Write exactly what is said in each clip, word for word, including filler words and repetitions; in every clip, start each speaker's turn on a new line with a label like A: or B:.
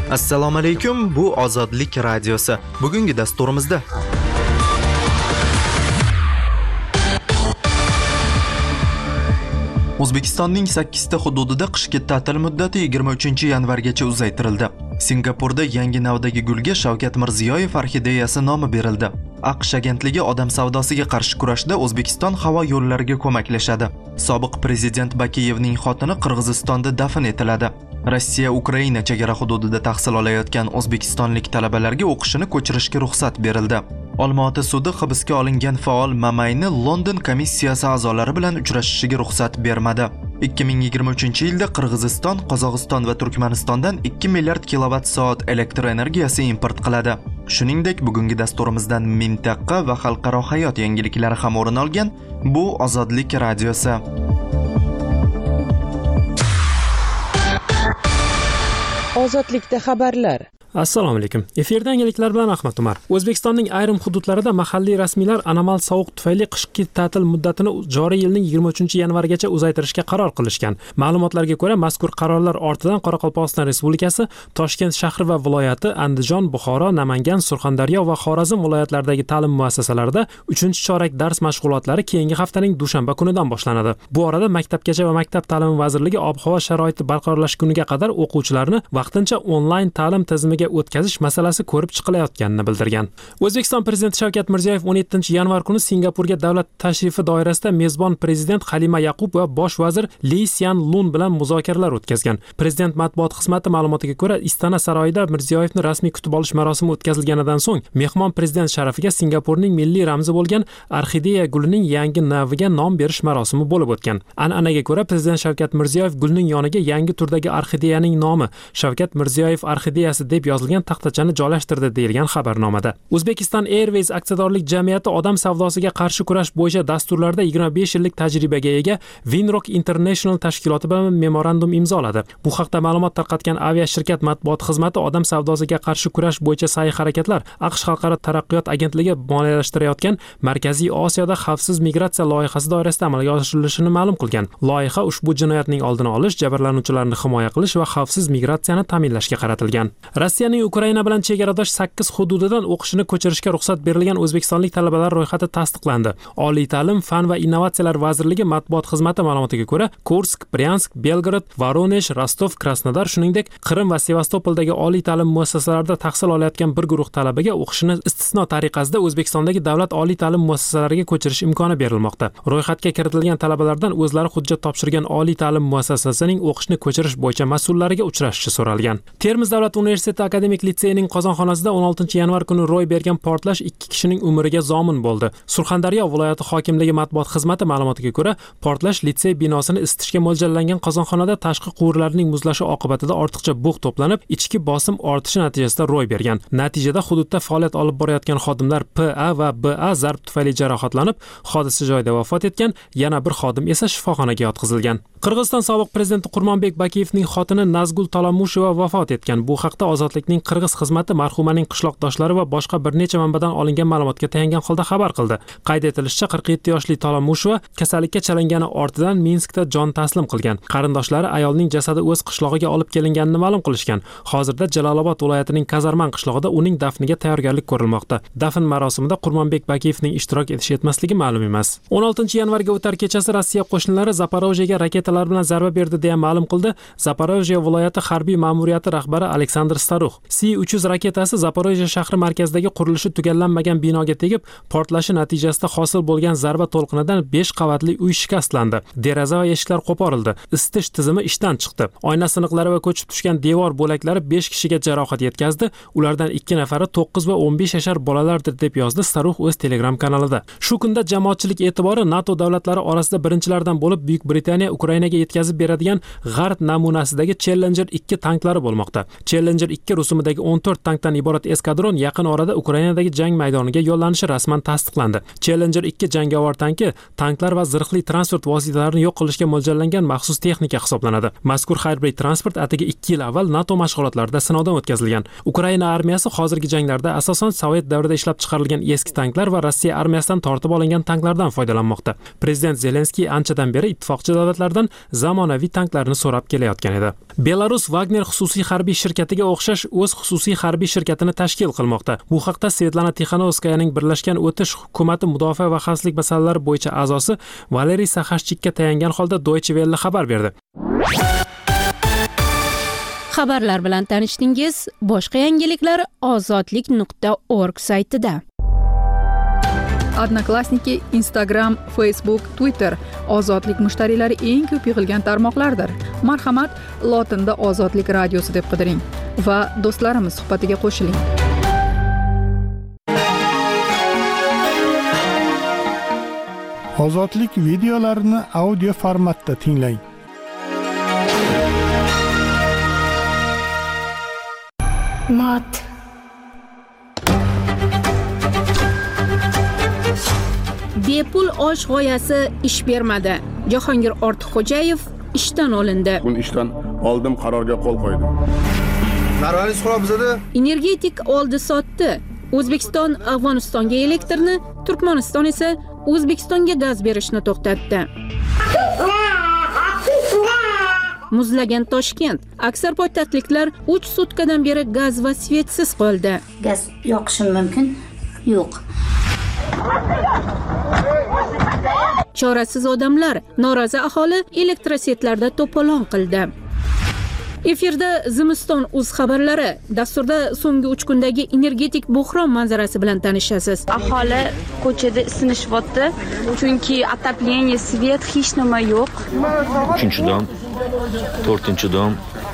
A: Assalomu alaykum, bu Ozodlik radiosi. Bugungi dasturimizda O'zbekistonning sakkizta hududida qishki ta'til muddati yigirma uchinchi yanvargacha uzaytirildi. Singapurda yangi navdagi gulga Shavkat Mirziyoyev orxideyasi nomi berildi. AQSh agentligi odam savdosiga qarshi kurashda O'zbekiston havo yo'llariga ko'maklashadi. Sobiq prezident Bakiyevning xotini Qirg'izistonda dafn etiladi. Rossiya Ukraina chegara hududida tahsil olayotgan o'zbekistonlik talabalarga o'qishini ko'chirishga ruxsat berildi. Olmaota sudi hibsga olingan faol Mamayni London komissiyasi a'zolari bilan uchrashishiga ruxsat bermadi. ikki ming yigirma uchinchi yilda Qirg'iziston, Qozog'iston va Turkmanistondan ikki milliard kilovat soat elektr energiyasi import qiladi. Shuningdek, bugungi dasturimizdan mintaqa va xalqaro hayot yangiliklari ham o'rin olgan. Bu Ozodlik radiosi.
B: Ozodlikda xabarlar.
C: Assalomu alaykum. Efirda yangiliklar bilan Ahmad Umar. O'zbekistonning ayrim hududlarida mahalliy rasmiylar anomal sovuq tufayli qishki ta'til muddatini joriy yilning yigirma uchinchi yanvargacha uzaytirishga qaror qilishgan. Ma'lumotlarga ko'ra, mazkur qarorlar ortidan Qoraqalpog'iston Respublikasi, Toshkent shahri va viloyati, Andijon, Buxoro, Namangan, Surxondaryo va Xorazm viloyatlaridagi ta'lim muassasalarida uchinchi chorak dars mashg'ulotlari keyingi haftaning dushanba kunidan boshlanadi. Bu orada Maktabgacha va Maktab ta'limi vazirligi ob-havo sharoiti barqarorlashguniga qadar o'quvchilarni vaqtincha onlayn ta'lim tizimiga o'tkazish masalasi ko'rib chiqilayotganini bildirgan. O'zbekiston prezidenti Shavkat Mirziyoyev o'n yettinchi yanvar kuni Singapurga davlat tashrifi doirasida mezbon prezident Halima Yaqub va bosh vazir Li Sian Lun bilan muzokaralar o'tkazgan. Prezident matbuot xizmati ma'lumotiga ko'ra, Istana saroyida Mirziyoyevni rasmiy kutib olish marosimi o'tkazilganidan so'ng mehmon prezident sharafiga Singapurning milliy ramzi bo'lgan orxideya gulining yangi naviga nom berish marosimi bo'lib o'tgan. An'anaga ko'ra, prezident Shavkat Mirziyoyev gulning yoniga yangi turdagi orxideyaning nomi Shavkat Mirziyoyev orxideyasi deb yozilgan taxtachani joylashtirdi deyilgan xabarnomada. Uzbekistan Airways aksiyadorlik jamiyati odam savdosiga qarshi kurash bo'yicha dasturlarda yigirma besh yillik tajribaga ega Winrock International tashkiloti bilan memorandum imzoladi. Bu haqda ma'lumot tarqatgan aviashirkat matbuot xizmati odam savdosiga qarshi kurash bo'yicha sa'y-harakatlar AQSh Xalqaro taraqqiyot agentligi moliyalashtirayotgan Markaziy Osiyoda xavfsiz migratsiya loyihasi doirasida amalga oshirilishini ma'lum qilgan. Loyiha ushbu jinoyatning oldini olish, jabrlanuvchilarni himoya qilish va xavfsiz migratsiyani ta'minlashga qaratilgan. Rossiyaning Ukraina bilan chegaradosh sakkiz hududidan o'qishini ko'chirishga ruxsat berilgan o'zbekistonlik talabalar ro'yxati tasdiqlandi. Oliy ta'lim, fan va innovatsiyalar vazirligi matbuot xizmati ma'lumotiga ko'ra, Kursk, Bryansk, Belgorod, Voronej, Rostov, Krasnodar, shuningdek Qrim va Sevastopoldagi oliy ta'lim muassasalarida tahsil olayotgan bir guruh talabaga o'qishini istisno tariqasida O'zbekistondagi davlat oliy ta'lim muassasalariga ko'chirish imkoni berilmoqda. Ro'yxatga kiritilgan talabalardan o'zlari hujjat topshirgan oliy ta'lim muassasasining o'qishni ko'chirish bo'yicha mas'ullariga uchrashishi so'ralgan. Termiz davlat universiteti akademik litseyining qozonxonasida o'n oltinchi yanvar kuni ro'y bergan portlash ikki kishining umriga zomin bo'ldi. Surxondaryo viloyati hokimligi matbuot xizmati ma'lumotiga ko'ra, portlash litsey binosini isitishga mo'ljallangan qozonxonada tashqi quvurlarning muzlashi oqibatida ortiqcha bug' to'planib, ichki bosim ortishi natijasida ro'y bergan. Natijada hududda faoliyat olib borayotgan xodimlar P A va B A zarb tufayli jarohatlanib, hodisa joyida vafot etgan, yana bir xodim esa shifoxonaga yotqizilgan. Qirg'iziston sobiq prezidenti Qurmonbek Bakiyevning xotini Nazgul Tolomusheva vafot etgan. Bu haqda Ozodlikning Qirg'iz xizmati marhumaning qishloqdoshlari va boshqa bir necha manbadan olingan ma'lumotga tayangan holda xabar qildi. Qayd etilishicha, qirq yetti yoshli Tolomusheva kasallikka chalingani ortidan Minskda jon taslim qilgan. Qarindoshlari ayolning jasadi o'z qishlog'iga olib kelinganini ma'lum qilishgan. Hozirda Jalolobod viloyatining Kazarman qishlog'ida uning dafniga tayyorgarlik ko'rilmoqda. Dafn marosimida Qurmonbek Bakiyevning ishtirok etishi etmasligi ma'lum emas. o'n oltinchi yanvarga o'tar kechasi Rossiya qo'shinlari Zaporojyega raketalar bilan zarba berdi deya ma'lum qildi Zaporojye viloyati harbiy ma'muriyati rahbari Aleksandr Staruh. S uch yuz raketasi Zaporojye shahri markazidagi qurilishi tugallanmagan binoga tegib, portlashi natijasida hosil bo'lgan zarba to'lqinidan besh qavatli uy shikastlandi. Deraza va eshiklar qo'porildi. Isitish tizimi ishdan chiqdi. Oyna siniqlari va ko'chib tushgan devor bo'laklari besh kishiga jarohat yetkazdi. Ulardan ikki nafari to'qqiz va o'n besh yashar bolalardir deb yozdi Staruh o'z Telegram kanalida. Shu kunda jamoatchilik e'tibori NATO davlatlari orasida birinchilardan bo'lib Buyuk Britaniya Ukrainaga yetkazib beradigan G'arb namunasidagi Challenger ikki tanklari bo'lmoqda. Challenger ikki rusumidagi o'n to'rt tankdan iborat eskadron yaqin orada Ukrainadagi jang maydoniga yo'llanishi rasman tasdiqlandi. Challenger ikki jangovar tanki tanklar va zirhli transport vositalarini yo'q qilishga mo'ljallangan maxsus texnika hisoblanadi. Mazkur harbiy transport atigi ikki yil avval NATO mashg'ulotlarida sinovdan o'tkazilgan. Ukraina armiyasi hozirgi janglarda asosan Sovet davrida ishlab chiqarilgan eski tanklar va Rossiya armiyasidan tortib olingan tanklardan foydalanmoqda. Prezident Zelenskiy anchadan beri ittifoqchi davlatlardan zamonaviy tanklarni so'rab kelayotgan edi. Belarus Wagner xususiy harbiy shirkatiga o'xshash o'z xususiy harbiy shirkatini tashkil qilmoqda. Bu haqda Svetlana Tixanovskayaning Birlashgan O'tish hukumati mudofaa va xavfsizlik masalalari bo'yicha a'zosi Valeriy Saxashchikka tayangan holda Deutsche Welle xabar berdi.
D: Xabarlar bilan tanishdingiz. Boshqa yangiliklar ozodlik nuqta org saytida.
E: Odnoklassniki, Instagram, Facebook, Twitter ozodlik mushtariylari eng ko'p yig'ilgan tarmoqlardir. Marhamat, lotinda Ozodlik radiosi deb qidiring va do'stlarimiz suhbatiga qo'shiling.
F: Ozodlik videolarini audio formatda tinglang.
G: Mat.
D: Bepul osh g'oyasi ish bermadi. Jahongir Ortiqxo'jayev ishdan olindi.
H: Bugun ishdan oldim, qarorga qo'l qo'ydim. Narvaniz qurab bizada
D: Energetik oldi sotdi. O'zbekiston Afg'onistonga elektrni, Turkmaniston esa O'zbekistonga gaz berishni to'xtatdi. Muzlagan Toshkent. Aksar poytaxtliklar uch sutkadan beri gaz va svetsiz qoldi.
G: Gaz yoqishim mumkin? Yo'q.
D: Chorasiz odamlar, norozi aholi elektrosetlarda to'polon qildi. Efirda Zimiston uz xabarlari. Dasturda so'nggi uch kundagi energetik buhron manzarasi bilan tanishasiz.
I: Aholi ko'chada isinishyapti, chunki отопление, svet hech nima yo'q.
J: uchinchi dom, to'rtinchi dom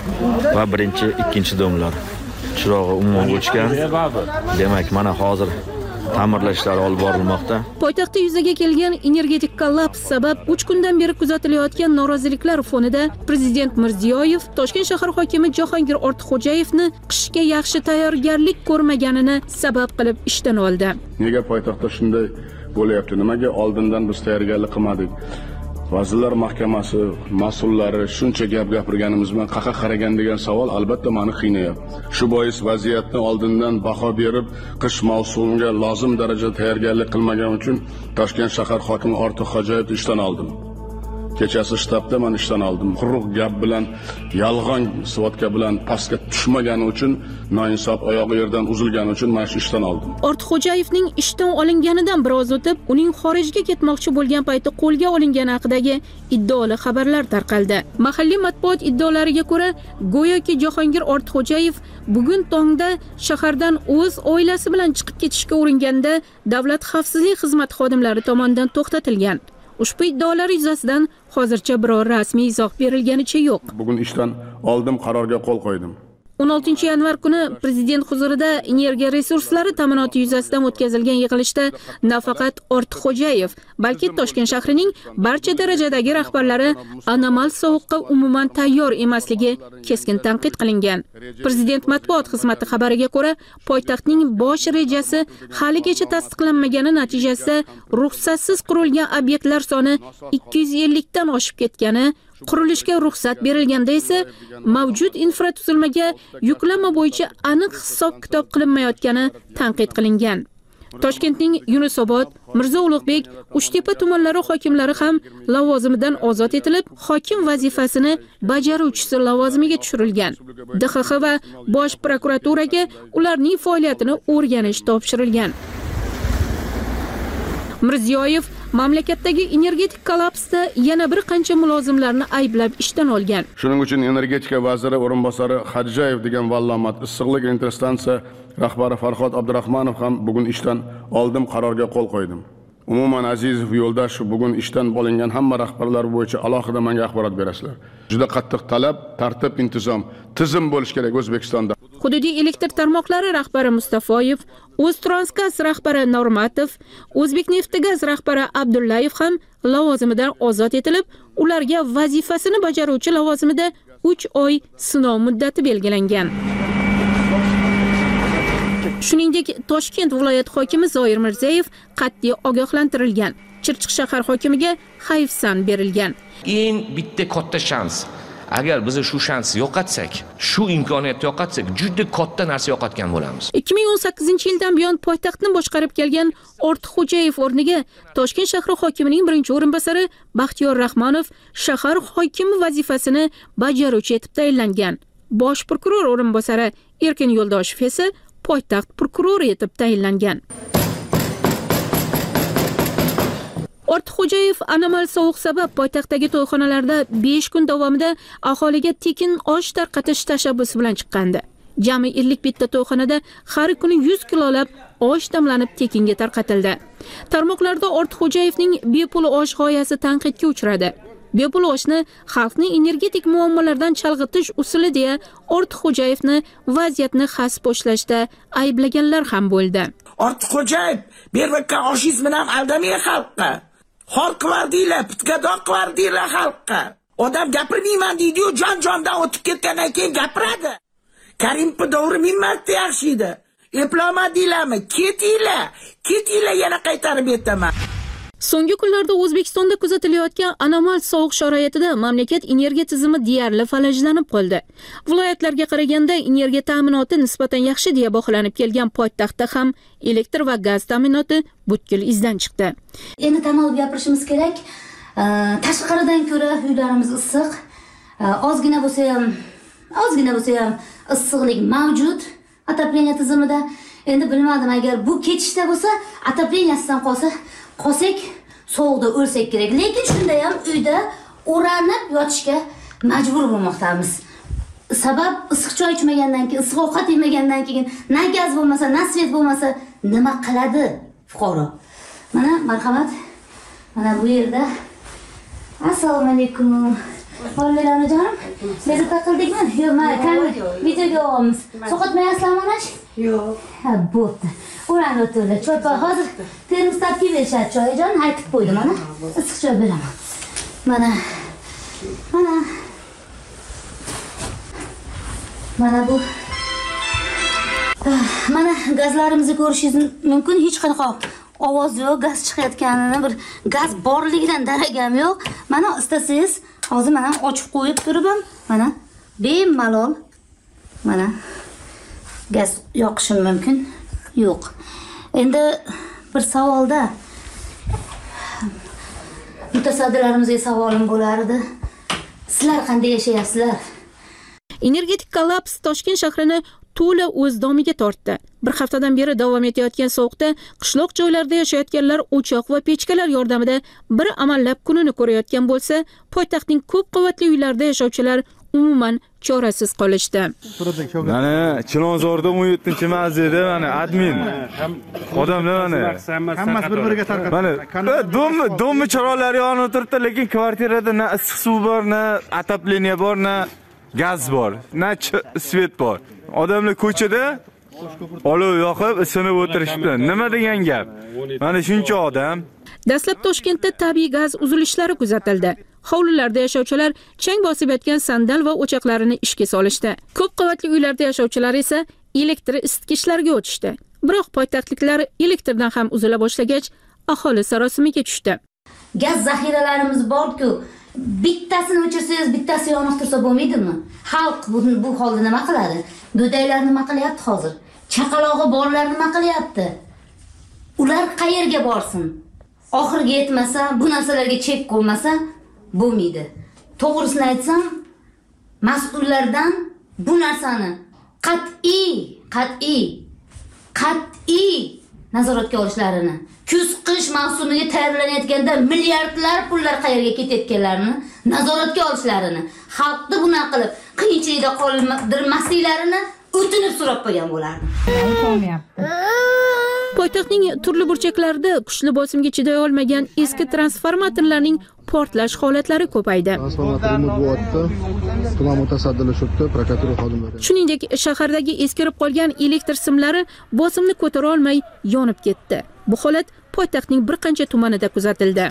J: va birinchi, ikkinchi domlar chirog'i umuman o'chgan. Demak, mana hozir ta'mirlash ishlari olib borilmoqda.
D: Poytaxtda yuzaga kelgan energetik kollaps sabab uch kundan beri kuzatilayotgan noroziliklar fonida Prezident Mirziyoyev Toshkent shahar hokimi Jahongir Ortiqxo'jayevni qishga yaxshi tayyorgarlik ko'rmaganini sabab qilib ishdan oldi.
H: Nega poytaxtda shunday bo'lyapti? Nimaga oldindan biz tayyorgarlik qilmadik? Vazirlar Mahkamasi mas'ullari shuncha gap gapirganimiz bilan qaqa qaragan degan savol albatta meni qiynayapti. Shu bois vaziyatni oldindan baho berib, qish mavsumiga lozim darajada tayyorgarlik qilmagan uchun Toshkent shahar hokimi Ortiqxo'jayevni ishdan oldim. Kechasi shtabda men ishdan oldim. Quruq gap bilan, yolg'on svodka bilan pastga tushmagani uchun, noinsof oyog'i yerdan uzilgani uchun men shu ishdan oldim.
D: Ortiqxo'jayevning ishdan olinganidan biroz o'tib, uning xorijga ketmoqchi bo'lgan payti qo'lga olingani haqidagi iddaoli xabarlar tarqaldi. Mahalliy matbuot iddaolariga ko'ra, go'yoki Jahongir Ortiqxo'jayev bugun tongda shahardan o'z oilasi bilan chiqib ketishga uringanda Davlat xavfsizlik xizmati xodimlari tomonidan to'xtatilgan. Ushbu iddaolar yuzasidan hozircha biror rasmiy izoh berilganicha yo'q.
H: Bugun ishdan oldim, qarorga qo'l qo'ydim.
D: o'n oltinchi yanvar kuni Prezident huzurida energiya resurslari ta'minoti yuzasidan o'tkazilgan yig'ilishda nafaqat Ortiqxo'jayev, balki Toshkent shahrining barcha darajadagi rahbarlari anomal sovuqqa umuman tayyor emasligi keskin tanqid qilingan. Prezident matbuot xizmati xabariga ko'ra, poytaxtning bosh rejasi haligacha tasdiqlanmagani natijasida ruxsatsiz qurilgan obyektlar soni ikki yuz ellik dan oshib ketgani, qurilishga ruxsat berilganda esa mavjud infratuzilmaga yuklama bo'yicha aniq hisob-kitob qilinmayotgani tanqid qilingan. Toshkentning Yunusobod, Mirzo Ulug'bek, Uchtepa tumanlari hokimlari ham lavozimidan ozod etilib, hokim vazifasini bajaruvchisi lavozimiga tushirilgan. D X X va Bosh prokuraturaga ularning faoliyatini o'rganish topshirilgan. Mirziyoyev mamlakatdagi energetik kollapsda yana bir qancha mulozimlarni ayblab ishdan olgan.
H: Shuning uchun energetika vaziri o'rinbosari Xadjayev degan vallomat issiqlik elektrostansiya rahbari Farhod Abdurahmonov ham bugun ishdan oldim, qarorga qo'l qo'ydim. Umuman Azizov Yo'ldashev bugun ishdan olingan hamma rahbarlar bo'yicha alohida menga axborot berasizlar. Juda qattiq talab, tartib, intizom, tizim bo'lish kerak O'zbekistonda.
D: Hududiy elektr tarmoqlari rahbari Mustafoyev, O'ztransgaz rahbari Normatov, O'zbekneftgaz rahbari Abdullayev ham lavozimidan ozod etilib, ularga vazifasini bajaruvchi lavozimida uch oy sinov muddati belgilangan. Shuningdek, Toshkent viloyat hokimi Zoir Mirzayev qat'iy ogohlantirilgan. Chirchiq shahar hokimiga hayfsan berilgan.
K: Eng bitta katta shans. agar biz shu shansni yo'qotsak, shu imkoniyatni yo'qotsak, juda katta narsa yo'qotgan bo'lamiz.
D: ikki ming o'n sakkizinchi yildan buyon poytaxtni boshqarib kelgan Ortiqxo'jayev o'rniga Toshkent shahri hokimining birinchi o'rinbosari Baxtiyor Rahmonov shahar hokimi vazifasini bajaruvchi etib tayinlangan. Bosh prokuror o'rinbosari Erkin Yo'ldoshev esa poytaxt prokurori etib tayinlangan. Ortiqxo'jayev anomal sovuq sabab poytaxtdagi to'yxonalarda besh kun davomida aholiga tekin osh tarqatish tashabbusi bilan chiqqandi. Jami ellik bitta to'yxonada har kuni yuz kilolab osh damlanib tekinga tarqatildi. Tarmoqlarda Ortiqxo'jayevning bepul osh g'oyasi tanqidga uchradi. Bepul oshni xalqning energetik muammolaridan chalg'itish usuli deya Ortiqxo'jayevni vaziyatni xas boshlashda ayblaganlar ham bo'ldi.
L: Ortiqxo'jayev, bermakka oshingiz bilan aldamang xalqqa. Xor qivardinglar, pitgadoq qivardinglar xalqqa. Odam gapirmayman deydi-yu, jon-jondan o'tib ketgandan keyin gapiradi. Karimov davri ming marta yaxshi edi. Eplamadinglarmi? Ketinglar, ketinglar yana qaytarib aytaman.
D: So'nggi kunlarda O'zbekistonda kuzatilayotgan anomal sovuq sharoitida mamlakat energiya tizimi deyarli falajlanib qoldi. Viloyatlarga qaraganda energiya ta'minoti nisbatan yaxshi deya baholanib kelgan poytaxtda ham elektr va gaz ta'minoti butkul izdan chiqdi.
G: Endi tan olib gapirishimiz kerak. Tashqaridan ko'ra uylarimiz issiq. Ozgina bo'lsa ham, ozgina bo'lsa ham issiqlik mavjud отопление tizimida. Endi bilmadim, agar bu ketishda bo'lsa, отопленияsidan qolsa, qolsak sovuqda o'lsak kerak. Lekin shunda ham uyda o'ranib yotishga majbur bo'lmoqdamiz. Sabab issiq choy ichmagandan keyin, issiq ovqat yemagandan keyin na gaz bo'lmasa, na svet bo'lmasa nima qiladi fuqaro? Mana marhamat. Mana bu yerda assalomu alaykum. Oilalarni jonim, bezovta qildikmi? Yo'q, mana videoga olamiz. So'qotmayapsizlarmi onash? Yo'q. Ha, bo'pti. O'rani o'tirdi. Choy hozir termos tarkib berishadi choyjon, aytib qo'ydim mana. Issiq choy beraman. Mana. Mana. Mana bu. Mana gazlarimizni ko'rishingiz mumkin. Hech qanaqa ovoz yo'q, gaz chiqayotganini, bir gaz borligidan daragam yo'q. Mana istasangiz hozir mana ochib qo'yib turibman. Mana bemalol mana gaz yoqishim mumkin. Yo'q. Endi bir savolda mutasaddilarimizga savolim bo'lar edi. Sizlar qanday yashayapsizlar?
D: Energetik kollaps Toshkent shahrini to'la o'z domiga tortdi. Bir haftadan beri davom etayotgan sovuqda qishloq joylarda yashayotganlar o'choq va pechkalar yordamida bir amallab kunini ko'rayotgan bo'lsa, poytaxtning ko'p qavatli uylarda yashovchilar umuman chorasiz qolishdi.
M: Mana Chilonzorda o'n yettinchi mavzeda mana admin odamlar mana hammasi bir-biriga tarqab. Mana dommi dommi chiroqlari yonib turibdi, lekin kvartirada na issiq suv bor, na отопление bor, na gaz bor, na svet bor. Odamlar ko'chada olov yoqib isinib o'tirishibdi. Nima degan gap? Mana shuncha odam.
D: Dastlab Toshkentda tabiiy gaz uzilishlari kuzatildi. Hovlilarda yashovchilar chang bosib yotgan sandal va o'choqlarini ishga solishdi. Ko'p qavatli uylarda yashovchilar esa elektr isitgichlarga o'tishdi. Biroq poytaxtliklar elektrdan ham uzila boshlagach, aholi sarosimiga tushdi.
G: Gaz zaxiralarimiz bor-ku, bittasini o'chirsangiz, bittasi yonib tursa bo'lmaydimi? Xalq bu, bu holda nima qiladi? Go'daylar nima qilyapti hozir? Chaqalog'i borlar nima qilyapti? Ular qayerga borsin? Oxirga yetmasa, bu narsalarga chek qo'ymasa bo'lmaydi. To'g'risini aytsam, mas'ullardan bu narsani qat'iy, qat'iy, qat'iy nazoratga olishlarini, kuz-qish mavsumiga tayyorlanayotganda milliardlar pullar qayerga ketayotganlarini nazoratga olishlarini, xalqni buna qilib qiyinchilikda qoldirmasliklarini o'tinib so'rab qo'ygan bo'lardim.
D: Poytaxtning turli burchaklarida kuchli bosimga chiday olmagan eski transformatorlarning portlash holatlari ko'paydi. Shuningdek, shahardagi eskirib qolgan elektr simlari bosimni ko'tara olmay yonib ketdi. Bu holat poytaxtning bir qancha tumanida kuzatildi.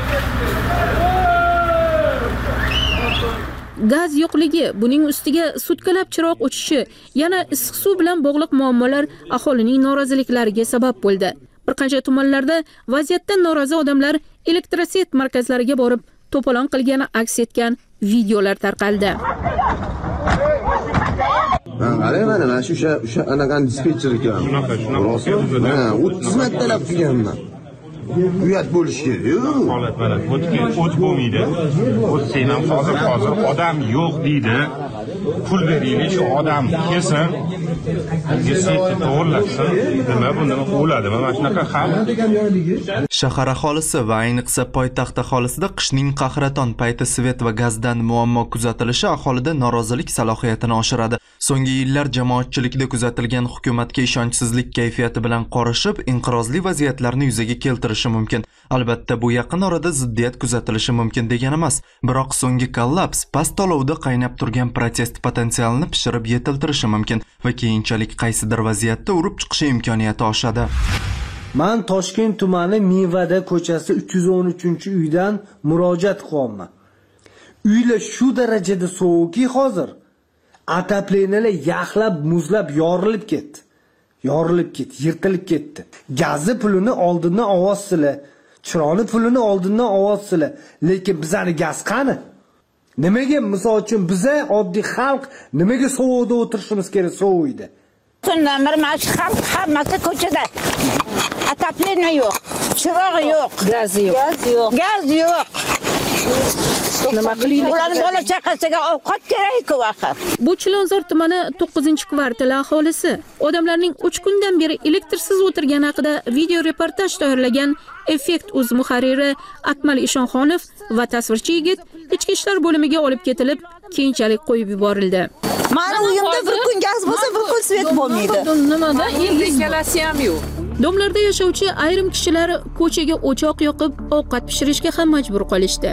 D: Gaz yo'qligi, buning ustiga sutkalab chiroq o'chishi, yana issiq suv bilan bog'liq muammolar aholining noroziliklariga sabab bo'ldi. Bir qancha tumanlarda vaziyatdan norozi odamlar elektroset markazlariga borib to'polon qilgani aks etgan videolar tarqaldi.
N: Qarang mana mana shu o'sha anaqa dispetcher ekan. Shunaqa, shunaqa. Ha, o'ttiz martalab qilganman. Uyat bo'lish kerak-ku.
O: Holat mana o'tga o't bo'lmaydi. O't sen ham hozir hozir odam yo'q deydi. Pul beraylik, shu odam kelsin. Gessetni to'g'irlasin. Nima bu nima o'ladimi? Mana shunaqa ham.
A: Shahar aholisi va ayniqsa poytaxt aholisida qishning qahraton payti svet va gazdan muammo kuzatilishi aholida norozilik salohiyatini oshiradi. So'nggi yillar jamoatchilikda kuzatilgan hukumatga ishonchsizlik kayfiyati bilan qorishib, inqirozli vaziyatlarni yuzaga keltirishi mumkin. Albatta, bu yaqin orada ziddiyat kuzatilishi mumkin degani emas, biroq so'nggi kollaps past olovda qaynab turgan protest potensialini pishirib yetiltirishi mumkin va keyinchalik qaysidir vaziyatda urib chiqishi imkoniyati oshadi.
P: Men Toshkent tumani Mevada ko'chasi uch yuz o'n uchinchi uydan murojaat qilyapman. Uylar shu darajada sovuqki hozir ataplenalar yaxlab, muzlab, yorilib ketdi. Yorilib ketdi, yirtilib ketdi. Gazi pulini oldindan ovodsizlar, chironi pulini oldindan ovodsizlar, lekin bizani gaz qani? Nimaga misol uchun biza oddiy xalq nimaga sovuqda o'tirishimiz kerak sovuqda?
Q: Shundan bir mana shu xalq hammasi ko'chada. Atapleniya yo'q, chirog' yo'q, gaz yo'q. Gaz yo'q. Gaz yo'q. Nima qilaylik? Ular bola chaqasiga ovqat kerak-ku axir.
D: Bu Chilonzor tumani to'qqizinchi kvartali aholisi odamlarning uch kundan beri elektrsiz o'tirgani haqida video reportaj tayyorlagan Effekt uz muharriri Akmal Ishonxonov va tasvirchi yigit ichki ishlar bo'limiga olib ketilib, keyinchalik qo'yib yuborildi.
Q: Mani uyimda bir kun gaz bo'lsa, bir kun svet bo'lmaydi.
E: Nimada? Ikkalasi ham yo'q.
D: Domlarda yashovchi ayrim kishilar ko'chaga o'choq yoqib, ovqat pishirishga ham majbur qolishdi.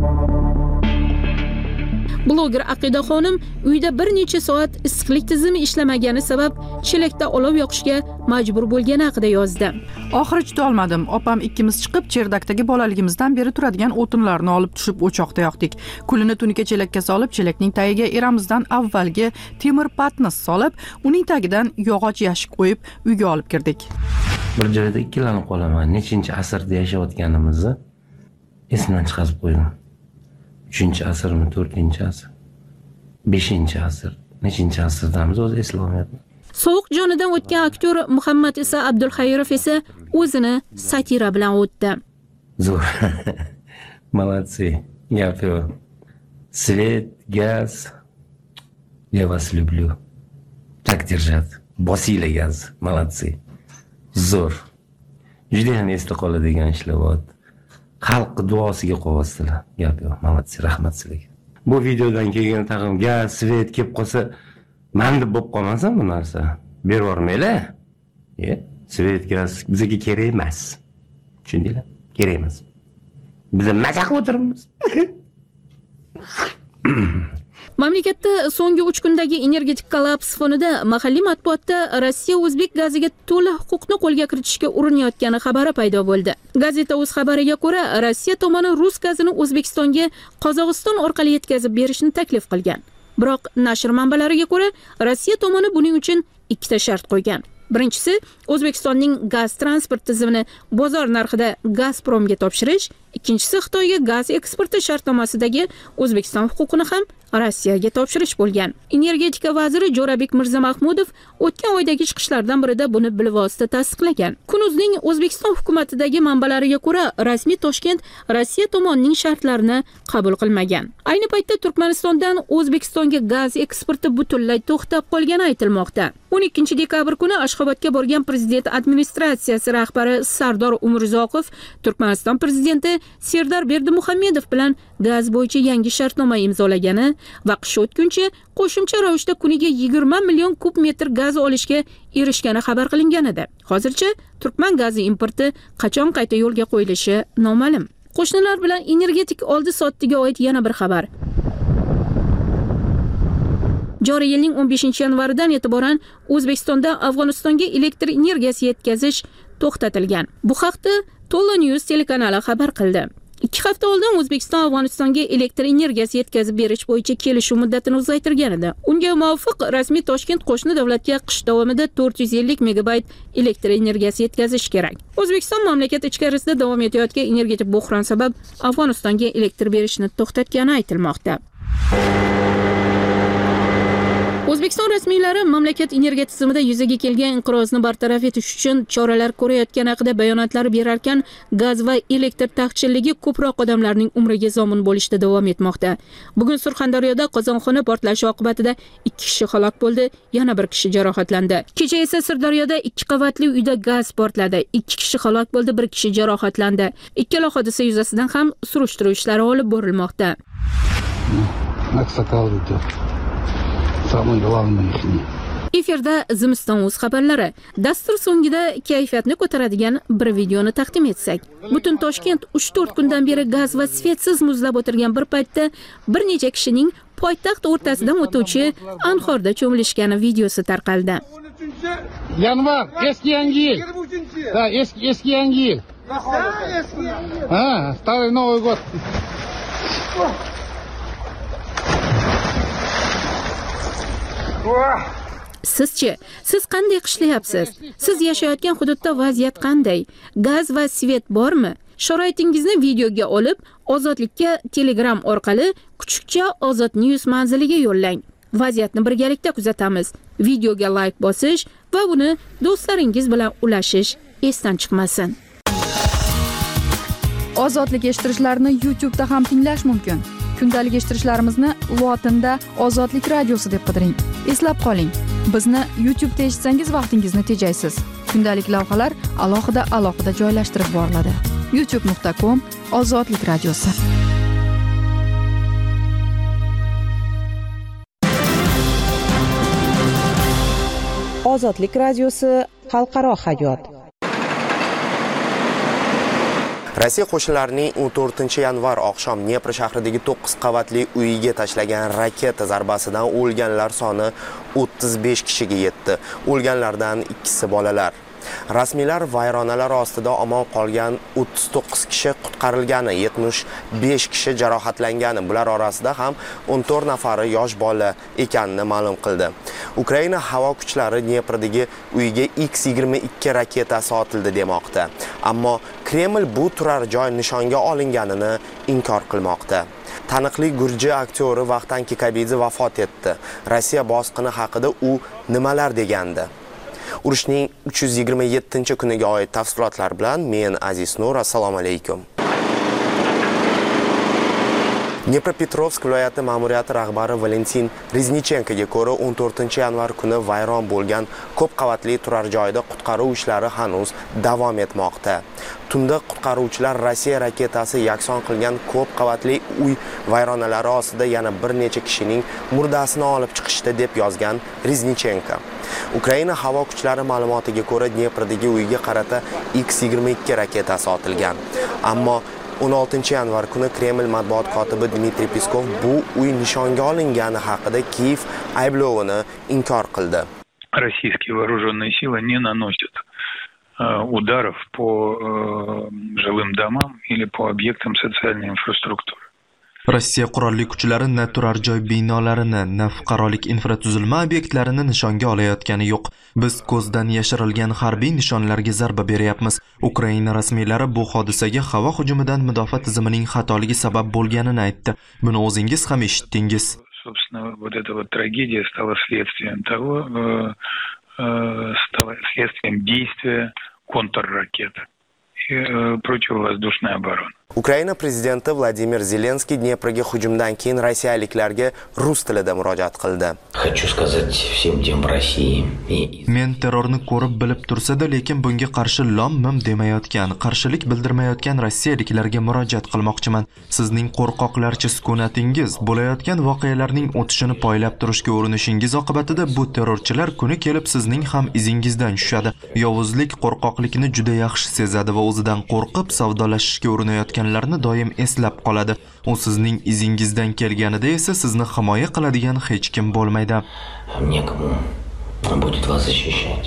D: Bloger Aqida xonim uyda bir necha soat issiqlik tizimi ishlamagani sabab chelakda olov yoqishga majbur bo'lgani haqida yozdi.
E: Oxiri chuta olmadim. Opam ikkimiz chiqib cherdakdagi bolaligimizdan beri turadigan o'tinlarni olib tushib o'choqda yoqdik. Kulini tunuka chelakka solib, chelakning tagiga eramizdan avvalgi temir patnis solib, uning tagidan yog'och yashik qo'yib uyga olib kirdik.
R: Bir joyda ikkilanib qolaman. Nechinchi asrda yashayotganimizni esimdan chiqarib qo'ydim. uchinchi asrmi, to'rtinchi asr, beshinchi asr, nechinchi asrdamiz o'zi eslolmayapman.
D: Sovuq jonidan o'tgan aktyor Muhammad Isa Abdulxayrov esa o'zini satira bilan o'tdi.
R: Zo'r. Молодцы. Gap yo'q. Свет, gaz. Я вас люблю. Так держать. Bosinglar gaz. Молодцы. Zo'r. Juda ham esda qoladigan ishlar bor. Xalq duosiga qo'yasizlar. Gap yo'q. Молодцы, rahmat sizlarga. Bu videodan keyin tag'in gaz, svet kelib qolsa, men deb bo'lib qolmasam bu narsa. Berib yormaylar. E, svet, gaz bizga kerak emas. Tushundinglar? Kerak emas. Biz maza qilib o'tiribmiz.
D: Mamlakatda so'nggi uch kundagi energetik kollaps fonida mahalliy matbuotda Rossiya o'zbek gaziga to'liq huquqni qo'lga kiritishga urinayotgani xabari paydo bo'ldi. Gazeta o'z xabariga ko'ra, Rossiya tomoni rus gazini O'zbekistonga Qozog'iston orqali yetkazib berishni taklif qilgan. Biroq nashr manbalariga ko'ra, Rossiya tomoni buning uchun ikkita shart qo'ygan. Birinchisi, O'zbekistonning gaz transport tizimini bozor narxida Gazpromga topshirish, ikkinchisi Xitoyga gaz eksporti shartnomasidagi O'zbekiston huquqini ham Rossiyaga topshirish bo'lgan. Energetika vaziri Jo'rabek Mirzamahmudov o'tgan oydagi chiqishlardan birida buni bilvosita tasdiqlagan. Kunuzning O'zbekiston hukumatidagi manbalariga ko'ra, rasmiy Toshkent Rossiya tomonining shartlarini qabul qilmagan. Ayni paytda Turkmanistondan O'zbekistonga gaz eksporti butunlay to'xtab qolgani aytilmoqda. o'n ikkinchi dekabr kuni Ashxobodga borgan prezident administratsiyasi rahbari Sardor Umurzoqov Turkmaniston prezidenti Serdar Berdimuhamedov bilan gaz bo'yicha yangi shartnoma imzolagani va qish o'tguncha qo'shimcha ravishda kuniga yigirma million kub metr gaz olishga erishgani xabar qilingan edi. Hozircha Turkman gazi importi qachon qayta yo'lga qo'yilishi noma'lum. Qo'shnilar bilan energetik oldi-sotdiga oid yana bir xabar. Joriy yilning o'n beshinchi yanvaridan e'tiboran O'zbekistonda Afg'onistonga elektr energiyasi yetkazish to'xtatilgan. Bu haqda Tola News telekanali xabar qildi. ikki hafta oldin O'zbekiston Afg'onistonga elektr energiyasi yetkazib berish bo'yicha kelishuv muddatini uzaytirgan edi. Unga muvofiq rasmiy Toshkent qo'shni davlatga qish davomida to'rt yuz ellik megabayt elektr energiyasi yetkazish kerak. O'zbekiston mamlakat ichkarisida davom etayotgan energetik bo'hron sabab Afg'onistonga elektr berishni to'xtatgani aytilmoqda. O'zbekiston rasmiylari mamlakat energiya tizimida yuzaga kelgan inqirozni bartaraf etish uchun choralar ko'rayotgani haqida bayonotlar berarkan, gaz va elektr taqchilligi ko'proq odamlarning umriga zomin bo'lishda davom etmoqda. Bugun Surxondaryoda qozonxona portlashi oqibatida ikki kishi halok bo'ldi, yana bir kishi jarohatlandi. Kecha esa Sirdaryoda ikki qavatli uyda gaz portladi. ikki kishi halok bo'ldi, bir kishi jarohatlandi. Ikkala hodisa yuzasidan ham surishtiruv ishlari olib borilmoqda.
S: Самое главное их.
D: Efirda Zimiston.uz xabarlari. Dastur so'ngida kayfiyatni ko'taradigan bir videoni taqdim etsak. Butun Toshkent uch to'rt kundan beri gaz va svetsiz muzlab o'tirgan bir paytda bir necha kishining poytaxt o'rtasidan o'tuvchi anhorda cho'milishgani videosi tarqaldi.
S: Yanvar, eski yangi yil. Da, eski eski yangi yil. Ha, старый Новый год.
D: Sizchi, siz qanday qishlayapsiz? Siz yashayotgan hududda vaziyat qanday? Gaz va svet bormi? Sharoitingizni videoga olib, Ozodlikka Telegram orqali kuchukcha Ozod News manziliga yo'llang. Vaziyatni birgalikda kuzatamiz. Videoga like bosish va buni do'stlaringiz bilan ulashish esdan chiqmasin.
E: Ozodlik eshittirishlarini YouTube da ham tinglash mumkin. Kundalik eshittirishlarimizni lotinda Ozodlik radiosi deb qidiring. Eslab qoling, bizni YouTube'da eshitsangiz vaqtingizni tejaysiz. Kundalik lavhalar alohida alohida joylashtirib boriladi. youtube nuqta com Ozodlik radiosi.
B: Ozodlik radiosi xalqaro hayot.
T: Rossiya qo'shinlarining o'n to'rtinchi yanvar oqshom Dnepr shahridagi to'qqiz qavatli uyiga tashlagan raketa zarbasidan o'lganlar soni o'ttiz besh kishiga yetdi. O'lganlardan ikkisi bolalar. Rasmiylar vayronalar ostida omon qolgan o'ttiz to'qqiz kishi qutqarilgani, yetmish besh kishi jarohatlangani, bular orasida ham o'n to'rt nafari yosh bola ekanini ma'lum qildi. Ukraina havo kuchlari Dneprdagi uyiga X yigirma ikki raketasi otildi demoqda. Ammo Kreml bu turar joy nishonga olinganini inkor qilmoqda. Taniqli gurji aktyori Vaqtan Kikabidze vafot etdi. Rossiya bosqini haqida u nimalar degandi? Urushning uch yuz yigirma yettinchi kuniga oid tafsilotlar bilan men Aziz Nur, assalomu alaykum. Dnepropetrovsk viloyati ma'muriyati rahbari Valentin Riznichenkoga ko'ra o'n to'rtinchi yanvar kuni vayron bo'lgan ko'p qavatli turar joyda qutqaruv ishlari hanuz davom etmoqda. Tunda qutqaruvchilar Rossiya raketasi yakson qilgan ko'p qavatli uy vayronalari ostida yana bir necha kishining murdasini olib chiqishdi deb yozgan Riznichenko. Ukraina havo kuchlari ma'lumotiga ko'ra Dneprdagi uyga qarata X yigirma ikki raketasi otilgan. Ammo o'n oltinchi yanvar kuni Kreml matbuot kotibi Dmitriy Peskov bu uy nishonga olingani haqida Kiyev ayblovini inkor qildi.
U: Российские вооруженные силы не наносят ударов по жилым домам или по объектам социальной инфраструктуры.
A: Rossiya qurolli kuchlari na turar joy binolarini, na fuqarolik infratuzilma obyektlarini nishonga olayotgani yo'q. Biz ko'zdan yashirilgan harbiy nishonlarga zarba beryapmiz. Ukraina rasmiylari bu hodisaga havo hujumidan mudofaa tizimining xatoligi sabab bo'lganini aytdi. Buni o'zingiz ham eshitdingiz.
U: Собственно, вот эта вот трагедия стала следствием того, стала следствием действия контрракет и противовоздушной обороны.
T: Ukraina prezidenti Vladimir Zelenskiy Dneprga hujumdan keyin rossiyaliklarga rus tilida murojaat qildi.
R: Хочу сказать всем тем в России.
A: Men terrorni ko'rib bilib tursa-da, lekin bunga qarshi lom-mim demayotgan, qarshilik bildirmayotgan rossiyaliklarga murojaat qilmoqchiman. Sizning qo'rqoqlarcha sukunatingiz, bo'layotgan voqealarning o'tishini poylab turishga urinishingiz oqibatida bu terrorchilar kuni kelib sizning ham izingizdan tushadi. Yovuzlik qo'rqoqlikni juda yaxshi sezadi va o'zidan qo'rqib savdolashishga urinayotgan larni doim eslab qoladi. U sizning izingizdan kelganida esa sizni himoya qiladigan hech kim bo'lmaydi.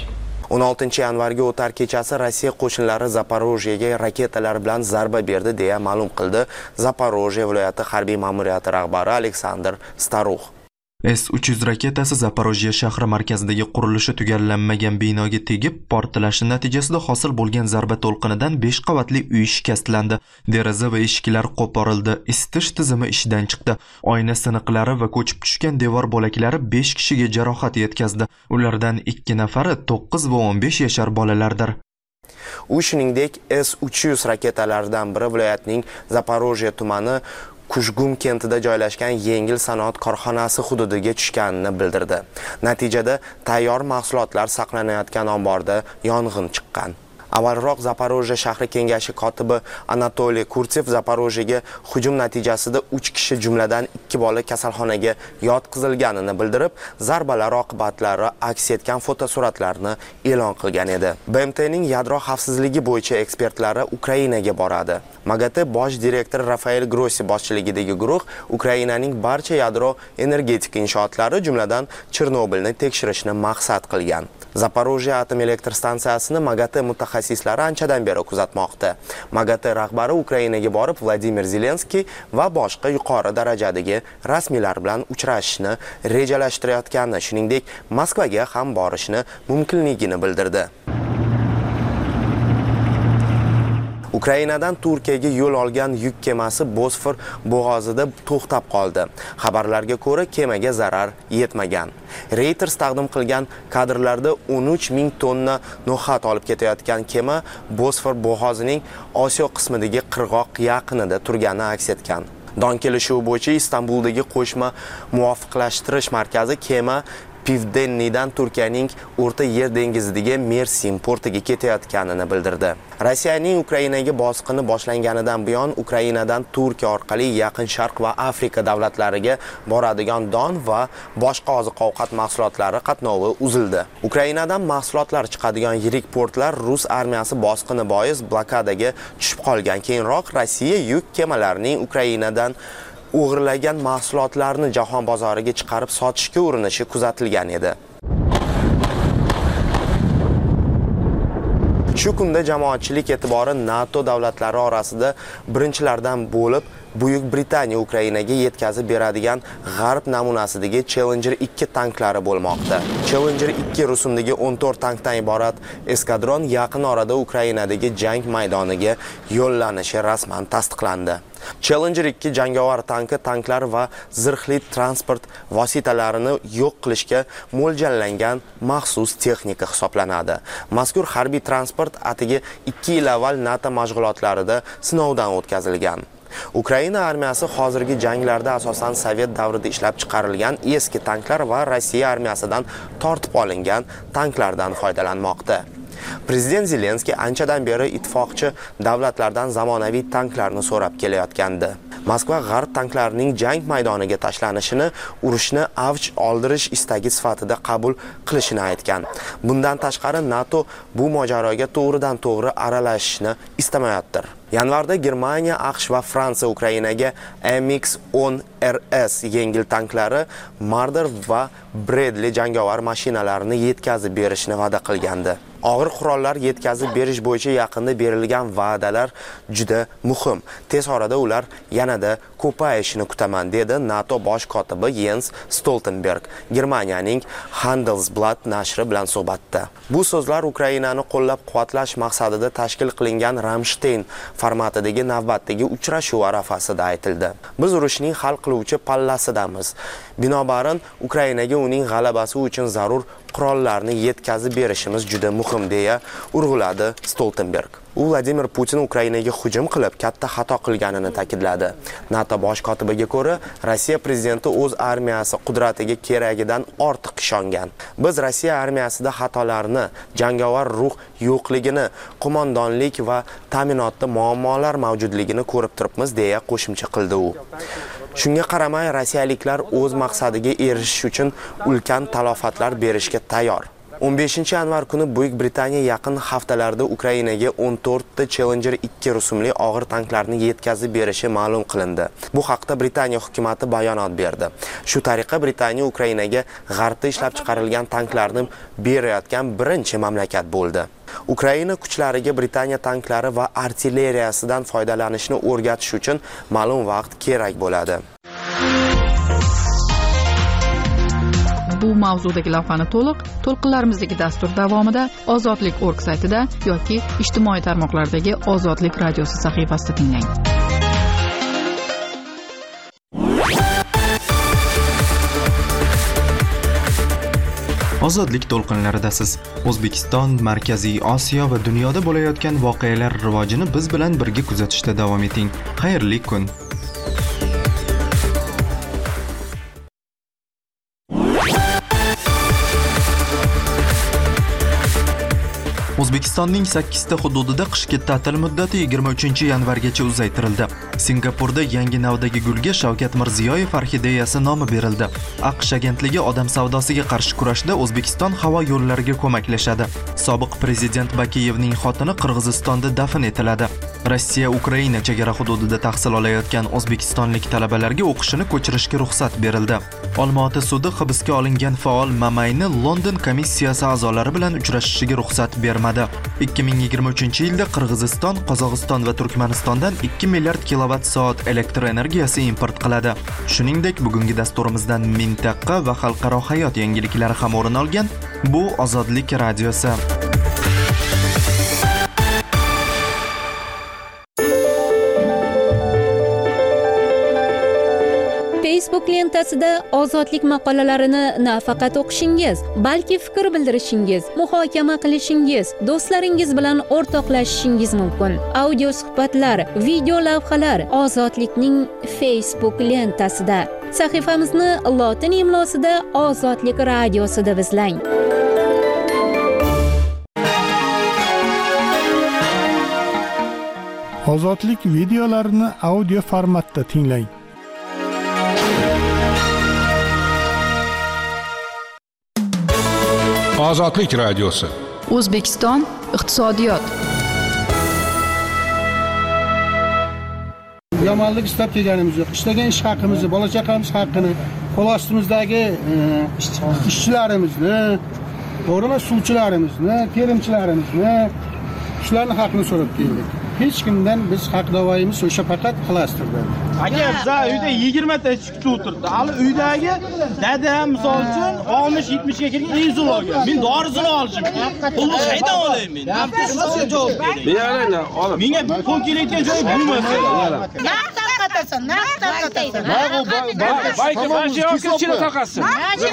T: o'n oltinchi yanvarga o'tar kechasi Rossiya qo'shinlari Zaporojyega raketalar bilan zarba berdi deya ma'lum qildi Zaporojye viloyati harbiy ma'muriyati rahbari Aleksandr Starux.
A: S uch yuz raketasi Zaporojye shahri markazidagi qurilishi tugallanmagan binoga tegib, portlashi natijasida hosil bo'lgan zarba to'lqinidan besh qavatli uy shikastlandi. Deraza va eshiklar qo'porildi. Isitish tizimi ishdan chiqdi. Oyna siniqlari va ko'chib tushgan devor bo'laklari besh kishiga jarohat yetkazdi. Ulardan ikki nafari to'qqiz va o'n besh yashar bolalardir.
T: U shuningdek S uch yuz raketalaridan biri viloyatning Zaporojye tumani Kushgum kentida joylashgan yengil sanoat korxonasi hududiga tushganini bildirdi. Natijada tayyor mahsulotlar saqlanayotgan omborda yong'in chiqqan. Avvalroq Zaporojye shahri kengashi kotibi Anatoliy Kurtsev Zaporojyega hujum natijasida uch kishi jumladan ikki bola kasalxonaga yotqizilganini bildirib, zarbalar oqibatlari aks etgan fotosuratlarni e'lon qilgan edi. B M T'ning yadro xavfsizligi bo'yicha ekspertlari Ukrainaga boradi. MAGATE bosh direktori Rafael Grossi boshchiligidagi guruh Ukrainaning barcha yadro energetik inshootlari, jumladan Chernobylni tekshirishni maqsad qilgan. Zaporojye atom elektr stansiyasini MAGATE mutaxassislari anchadan beri kuzatmoqda. MAGATE rahbari Ukrainaga borib Vladimir Zelenskiy va boshqa yuqori darajadagi rasmiylar bilan uchrashishni rejalashtirayotganini, shuningdek Moskvaga ham borishni mumkinligini bildirdi. Ukrainadan Turkiyaga yo'l olgan yuk kemasi Bosfor bo'g'ozida to'xtab qoldi. Xabarlarga ko'ra, kemaga zarar yetmagan. Reuters taqdim qilgan kadrlarda o'n uch ming tonna no'xat olib ketayotgan kema Bosfor bo'g'ozining Osiyo qismidagi qirg'oq yaqinida turgani aks etgan. Don kelishuvi bo'yicha Istanbuldagi qo'shma muvofiqlashtirish markazi kema Pivdennidan Turkiyaning O'rta Yer dengizidagi Mersin portiga ketayotganini bildirdi. Rossiyaning Ukrainaga bosqini boshlanganidan buyon Ukrainadan Turkiya orqali Yaqin Sharq va Afrika davlatlariga boradigan don va boshqa oziq-ovqat mahsulotlari qatnovi uzildi. Ukrainadan mahsulotlar chiqadigan yirik portlar Rus armiyasi bosqini bois blokadaga tushib qolgan. Keyinroq Rossiya yuk kemalarining Ukrainadan o'g'irlagan mahsulotlarni jahon bozoriga chiqarib sotishga urinishi kuzatilgan edi. Shu kunda jamoatchilik e'tibori NATO davlatlari orasida birinchilardan bo'lib, Buyuk Britaniya Ukrainaga yetkazib beradigan G'arb namunasidagi Challenger ikki tanklari bo'lmoqda. Challenger ikki rusumdagi o'n to'rt tankdan iborat eskadron yaqin orada Ukrainadagi jang maydoniga yo'llanishi rasman tasdiqlandi. Challenger ikki jangovar tanki tanklar va zirhli transport vositalarini yo'q qilishga mo'ljallangan maxsus texnika hisoblanadi. Mazkur harbiy transport atigi ikki yil avval NATO mashg'ulotlarida sinovdan o'tkazilgan. Ukraina armiyasi hozirgi janglarda asosan Sovet davrida ishlab chiqarilgan eski tanklar va Rossiya armiyasidan tortib olingan tanklardan foydalanmoqda. Prezident Zelenskiy anchadan beri ittifoqchi davlatlardan zamonaviy tanklarni so'rab kelayotgandi. Moskva G'arb tanklarining jang maydoniga tashlanishini urushni avj oldirish istagi sifatida qabul qilishini aytgan. Bundan tashqari NATO bu mojaroga to'g'ridan to'g'ri aralashishni istamayaptir. Yanvarda Germaniya, AQSh va Fransiya Ukrainaga M X o'n R S yengil tanklari, Marder va Bradley jangovar mashinalarini yetkazib berishni va'da qilgandi. Og'ir qurollar yetkazib berish bo'yicha yaqinda berilgan va'dalar juda muhim. Tez orada ular yanada ko'payishini kutaman, dedi NATO bosh kotibi Jens Stoltenberg Germaniyaning Handelsblatt nashri bilan suhbatda. Bu so'zlar Ukrainani qo'llab-quvvatlash maqsadida tashkil qilingan Ramstein formatidagi navbatdagi uchrashuv arafasida aytildi. Biz urushning hal qiluvchi pallasidamiz. Binobarin Ukrainaga uning g'alabasi uchun zarur qurollarni yetkazib berishimiz juda muhim, deya urg'uladi Stoltenberg. U Vladimir Putin Ukrainaga hujum qilib katta xato qilganini ta'kidladi. NATO bosh kotibiga ko'ra, Rossiya prezidenti o'z armiyasi qudratiga keragidan ortiq ishongan. Biz Rossiya armiyasida xatolarni, jangovar ruh yo'qligini, qo'mondonlik va ta'minotda muammolar mavjudligini ko'rib turibmiz, deya qo'shimcha qildi u. Shunga qaramay, rossiyaliklar o'z maqsadiga erishish uchun ulkan talofatlar berishga tayyor. o'n beshinchi yanvar kuni Buyuk Britaniya yaqin haftalarda Ukrainaga o'n to'rtta Challenger ikki rusumli og'ir tanklarni yetkazib berishi ma'lum qilindi. Bu haqda Britaniya hukumatı bayonot berdi. Shu tariqa Britaniya Ukrainaga g'arbda ishlab chiqarilgan tanklarni berayotgan birinchi mamlakat bo'ldi. Ukraina kuchlariga Britaniya tanklari va artilleriyasidan foydalanishni o'rgatish uchun ma'lum vaqt kerak bo'ladi.
E: Bu mavzudagi lavhani to'liq to'lqinlarimizdagi dastur davomida Ozodlik nokta org saytida yoki ijtimoiy tarmoqlardagi Ozodlik radiosi sahifasida tinglang.
A: Ozodlik to'lqinlaridasiz. O'zbekiston, Markaziy Osiyo va dunyoda bo'layotgan voqealar rivojini biz bilan birga kuzatishda davom eting. Xayrli kun. O'zbekistonning sakkizta hududida qishki ta'til muddati yigirma uchinchi yanvargacha uzaytirildi. Singapurda yangi navdagi gulga Shavkat Mirziyoyev orxideyasi nomi berildi. AQSh agentligi odam savdosiga qarshi kurashda O'zbekiston havo yo'llariga ko'maklashadi. Sobiq prezident Bakiyevning xotini Qirg'izistonda dafn etiladi. Rossiya Ukraina chegara hududida tahsil olayotgan o'zbekistonlik talabalarga o'qishini ko'chirishga ruxsat berildi. Olmaota sudi hibsga olingan faol Mamayni London komissiyasi a'zolari bilan uchrashishiga ruxsat bermadi. ikki ming yigirma uchinchi yilda Qirg'iziston, Qozog'iston va Turkmanistondan ikki milliard kilovat soat elektr energiyasi import qiladi. Shuningdek, bugungi dasturimizdan mintaqa va xalqaro hayot yangiliklari ham o'rin olgan. Bu Ozodlik radiosi.
D: Facebook lentasida ozodlik maqolalarini nafaqat o'qishingiz, balki fikr bildirishingiz, muhokama qilishingiz, do'stlaringiz bilan o'rtoqlashishingiz mumkin. Audio suhbatlar, video lavhalar Ozodlikning Facebook lentasida. Sahifamizni lotin imlosida Ozodlik radiosi deb izlang.
F: Ozodlik videolarini audio formatda tinglang.
O: Ozodlik radiosi.
E: O'zbekiston iqtisodiyot.
S: Yomonlik istab kelganimiz yo'q. Ishlagan ish haqimizni, bola chaqamiz haqqini, qo'l ostimizdagi ishchilarimizni, to'g'rimi, suvchilarimizni, terimchilarimizni, shularning haqqini so'rab keldik. Hech kimdan biz haq da'voyimiz o'sha faqat klasterda.
C: Agar za uyda yigirma ta chiqib o'tirdi. Hali uydagi dadam misol uchun oltmish yetmish ga kirgan insulga. Men dorisini olishim kerak. Pulni qaydan olayman? Nafsimga javob bering. Beralar, olib. Menga pul kelayotgan joyi bu masala. Naqd tarqatasan, naqd tarqatasan. Balki bashi yoki ichini taqasin.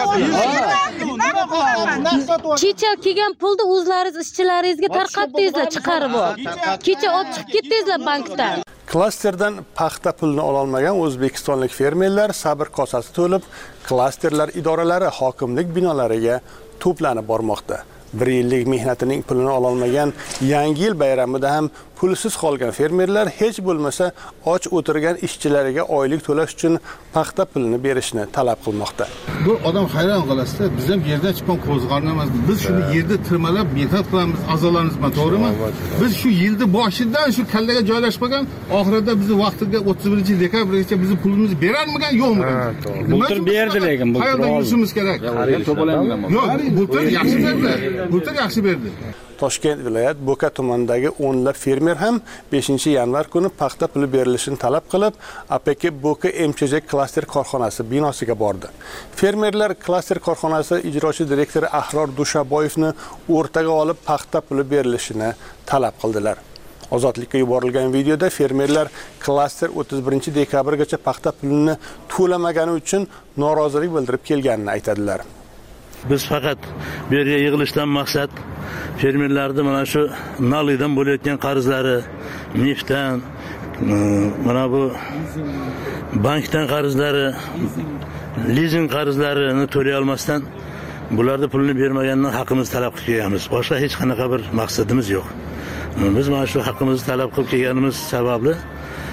V: Kecha kelgan pulni o'zlaringiz ishchilaringizga tarqatdingizlar, chiqarib ol. Kecha olib chiqib ketdingizlar bankdan.
F: Klasterdan paxta pulini ola olmagan o'zbekistonlik fermerlar sabr kosasi to'lib, klasterlar idoralari hokimlik binolariga to'planib bormoqda. Bir yillik mehnatining pulini ola olmagan Yangi yil bayramida ham pulsiz qolgan fermerlar hech bo'lmasa och o'tirgan ishchilariga oylik to'lash uchun paxta pulini berishni talab qilmoqda.
S: Bu odam hayron qolasizda, biz ham yerdan chiqqan qo'zg'argan emas. Biz shuni yerda tirmalab mehnat qilamiz, a'zolarimiz bilan, to'g'rimi? Biz shu yilni boshidan shu kallaga joylashib qolgan, oxirida bizni vaqtiga o'ttiz birinchi dekabrgacha bizni pulimizni berarmigan, yo'qmi?
C: Bultur berdi lekin bu.
S: Qayerda yurishimiz kerak? Yo'q, bultur yaxshi berdi. Bultur yaxshi berdi.
F: Toshkent viloyat Bo'ka tumanidagi o'nlab fermer ham beshinchi yanvar kuni paxta puli berilishini talab qilib, A P K Bo'ka M Ch J klaster korxonasi binosiga bordi. Fermerlar klaster korxonasi ijrochi direktori Ahror Dushaboyevni o'rtaga olib paxta puli berilishini talab qildilar. Ozodlikka yuborilgan videoda fermerlar klaster o'ttiz birinchi dekabrgacha paxta pulini to'lamagani uchun norozilik bildirib kelganini aytadilar.
W: Biz faqat bu yerga yig'ilishdan maqsad fermerlarning mana shu nalidan bo'layotgan qarzlari, neftdan, mana bu bankdan qarzlari, lizing qarzlarini to'lay olmasdan bularning pulini bermagandan haqqimizni talab qilib kelganmiz. Boshqa hech qanaqa bir maqsadimiz yo'q. Biz mana shu haqqimizni talab qilib kelganimiz sababli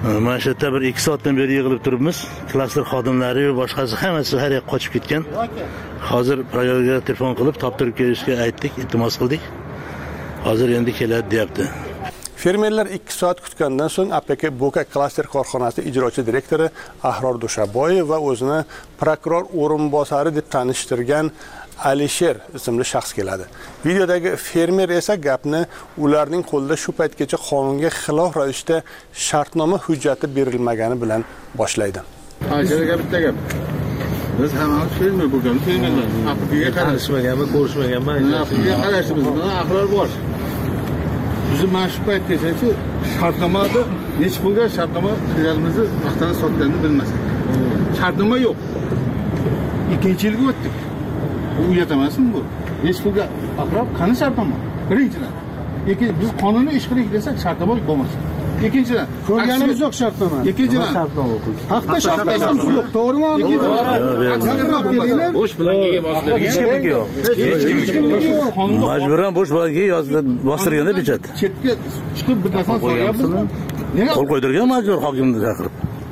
W: Mana shu yerda bir ikki soatdan beri yig'ilib turibmiz. Klaster xodimlari va boshqasi hammasi har yoqqa qochib ketgan. Hozir prokurorga telefon qilib toptirib kelishga aytdik, iltimos qildik. Hozir endi keladi deyapti.
F: Fermerlar ikki soat kutgandan so'ng A P K Bo'ka klaster korxonasi ijrochi direktori Ahror Dushaboyev va o'zini prokuror o'rinbosari deb tanishtirgan Alisher ismli shaxs keladi. Videodagi fermer esa gapni ularning qo'lida shu paytgacha qonunga xilof ravishda shartnoma hujjati berilmagani bilan boshlaydi.
S: Hozirga bitta gap. Biz hammamiz fermer bo'lgan fermerlar. A P K'ga qarashmaganmi, ko'rishmaganmi? A P K'ga qarashimiz bilan aqllar bor. Bizim mana shu paytgacha shartnomada hech pulga shartnoma qilganimizni vaqtida sotganini bilmasak. Shartnoma yo'q. Ikkinchi yilga o'tdik. Bu uyat emasmi bu? Hech pulga aqrob qani shartnoma? Birinchidan. Ikkinchi biz qonuniy ish qilaylik desak shartnoma bo'lmas. Ikkinchidan, ko'rganimiz yo'q shartnoma. Ikkinchidan, haqda shartnomamiz yo'q, to'g'rimi?
W: Bo'sh blankaga bostirgan. Hech kimniki yo'q. Hech kimniki yo'q. Majburan bo'sh blankaga yozib bostirganda pechat.
S: Chetga chiqib bir narsa so'rayapsizmi?
W: Qo'l qo'ydirgan majbur hokimni chaqirib.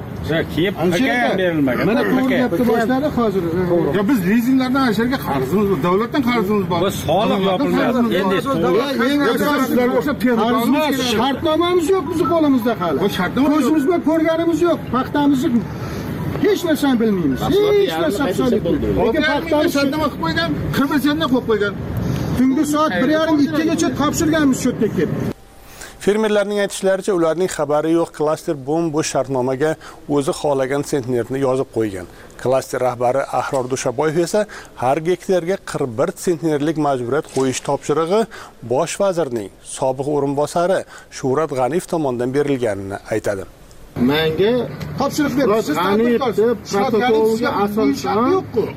S: Kiyib hakam berilmagan. Mana to'g'ri gapni boshladi hozir. Ya biz lizinglardan asharga qarzimiz bor, davlatdan qarzimiz bor.
O: Bu soliq yopilmayapti. Endi
S: eng asosiylar o'xshab qarzimiz, shartnomamiz yo'q bizning qo'limizda hali. Bu shartnoma ko'zimiz bilan ko'rganimiz yo'q, paxtamizni hech narsani bilmaymiz. Hech narsa hisoblaymiz. Lekin paxtamiz shartnoma qilib qo'ygan, qirg'izchani qo'yib qo'ygan. Tungi soat bir yarim ikki gacha topshirganmiz shu yerga kelib.
F: Fermerlarning aytishlaricha, ularning xabari yo'q, klaster bomb bu shartnomaga o'zi xohlagan sentnerni yozib qo'ygan. Klaster rahbari Ahror Dushaboyev esa har gektarga qirq bir sentnerlik majburiyat qo'yish topshirig'i bosh vazirning sobiq o'rinbosari Shuhrat G'aniyev tomonidan berilganini aytadi.
S: Menga topshiriq berdi. G'aniyevni protokolga asosan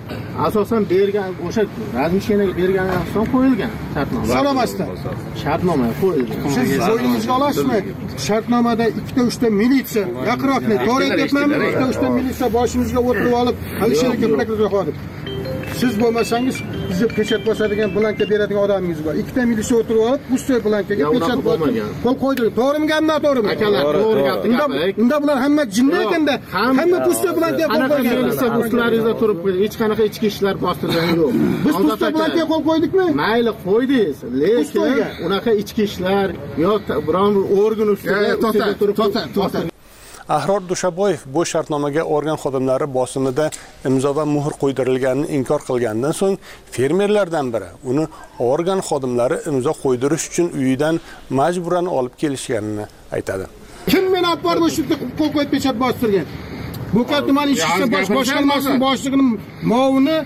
S: asosan bergan o'sha razmishkinaga bergan asosan qo'yilgan shartnoma. So'ramasdan shartnoma qo'yilgan. Siz o'yingizga olasizmi? Shartnomada ikkita uchta militsiya, yaqinroqni to'g'ri aytmayman, ikkita uchta militsiya boshimizga o'tirib olib, Alisher aka prokuror xodim. Siz bo'lmasangiz bizni pechat bosadigan blanka beradigan odamingiz bor. Ikkita militsiya o'tirib olib, ustoy blankaga pechat bosgan. Qo'l qo'ydirdi. To'g'rimi gapmi, to'g'rimi? Akalar, to'g'ri gapni gapiring. Unda bular hamma jinni ekanda, hamma ustoy blankaga qo'l qo'ygan. Militsiya ustlaringizda turib, hech qanaqa ichki ishlar bostirgani yo'q. Biz ustoy blankaga qo'l qo'ydikmi? Mayli, qo'ydingiz. Lekin unaqa ichki ishlar yoki biron bir organ ustida turib to'xta.
F: Ahror Dushaboyev bu shartnomaga organ xodimlari bosimida imzo va muhr qo'ydirilganini inkor qilgandan so'ng fermerlardan biri uni organ xodimlari imzo qo'ydirish uchun uyidan majburan olib kelishganini aytadi.
S: Kim meni olib borib shu yerda qo'l qo'yib pechat bostirgan? Bo'ka tuman ishchi boshqarmasining boshlig'ining muovini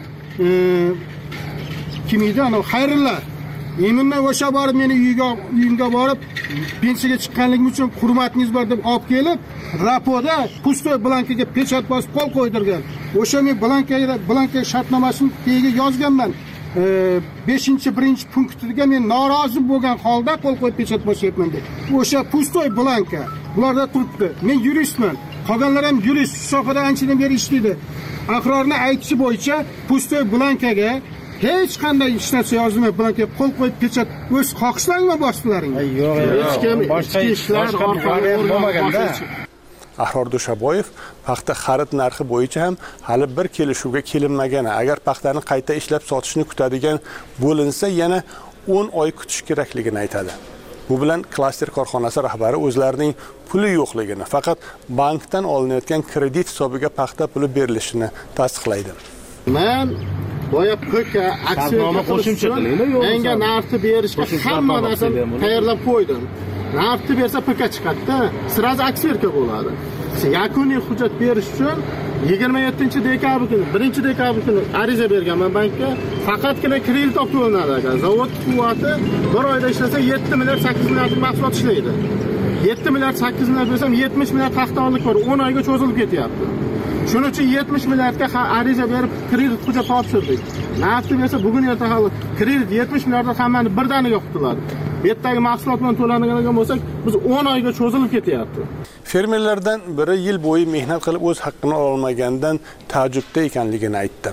S: kim edi? Ana Xayrulla. Eminman o'sha borib meni uyga uyimga borib pensiyaga chiqqanligim uchun hurmatingiz bor deb olib kelib, rapoda pustoy blankaga pechat bosib qo'l qo'ydirgan. O'sha men blankaga blanka shartnomasini tagiga yozganman. beshinchi birinchi punktiga men norozi bo'lgan holda qo'l qo'yib pechat bosyapman deb. O'sha pustoy blanka bularda turibdi. Men yuristman. Qolganlar ham yurist, sohada anchadan beri ishlaydi. Ahrorning aytishi bo'yicha pustoy blankaga hech qanday hech narsa yozilmay blankaga qo'l qo'yib pechat o'z xohishlaringmi bosdilaring?
O: Yo'q, hech kim boshqa ishlar orqali bo'lmaganda.
F: Ahror Dushaboyev paxta xarid narxi bo'yicha ham hali bir kelishuvga kelinmagani, agar paxtani qayta ishlab sotishni kutadigan bo'linsa yana o'n oy kutish kerakligini aytadi. Bu bilan klaster korxonasi rahbari o'zlarining puli yo'qligini, faqat bankdan olinayotgan kredit hisobiga paxta puli berilishini tasdiqlaydi.
S: Men boya pika aksiyani qo'shimcha qilaymi? Menga narxni berishga hamma narsani tayyorlab qo'ydim. Narxni bersa pika chiqadi-da, sirazi aksiyerka bo'ladi. Yakuniy hujjat berish uchun yigirma yettinchi dekabr kuni, birinchi dekabr kuni ariza berganman bankka. Faqatgina kredit olib to'lanadi ekan. Zavod quvvati bir oyda ishlasa yetti milliard sakkiz milliard mahsulot ishlaydi. yetti milliard sakkiz milliard desam yetmish milliard taxtavonlik bor, o'n oyga cho'zilib ketyapti. Shuning uchun yetmish milliardga ariza berib kredit hujjat topshirdik. Nafti bersa bugun erta hali kredit yetmish milliarddan hammani birdaniga qutiladi. Bu yerdagi mahsulot bilan to'lanadigan bo'lsak, biz o'n oyga cho'zilib ketyapti.
F: Fermerlardan biri yil bo'yi mehnat qilib o'z haqqini olmagandan ta'jubda ekanligini aytdi.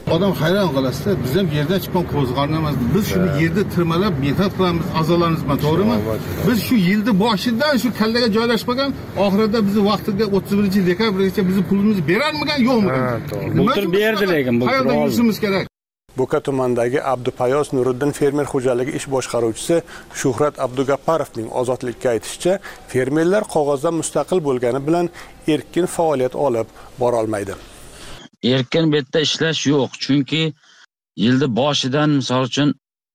S: Odam hayron qolasizda, biz ham yerdan chiqqan qo'zg'arni emas. Biz shuni yerda tirmalab mehnat qilamiz, a'zolarimiz bilan, to'g'rimi? Biz shu yilni boshidan shu kallaga joylashmagan, oxirida bizni vaqtiga o'ttiz birinchi dekabrgacha bizni pulimizni berarmigan, yo'qmi?
H: Bultur berdi lekin bu
S: qayerda yurishimiz kerak?
F: Bo'ka tumanidagi Abdupayoz Nuriddin fermer xo'jaligi ish boshqaruvchisi Shuhrat Abdugapparovning ozodlikka aytishicha, fermerlar qog'ozdan mustaqil bo'lgani bilan erkin faoliyat olib bora olmaydi.
H: Erkin bu yerda ishlash yo'q, chunki yilni boshidan misol uchun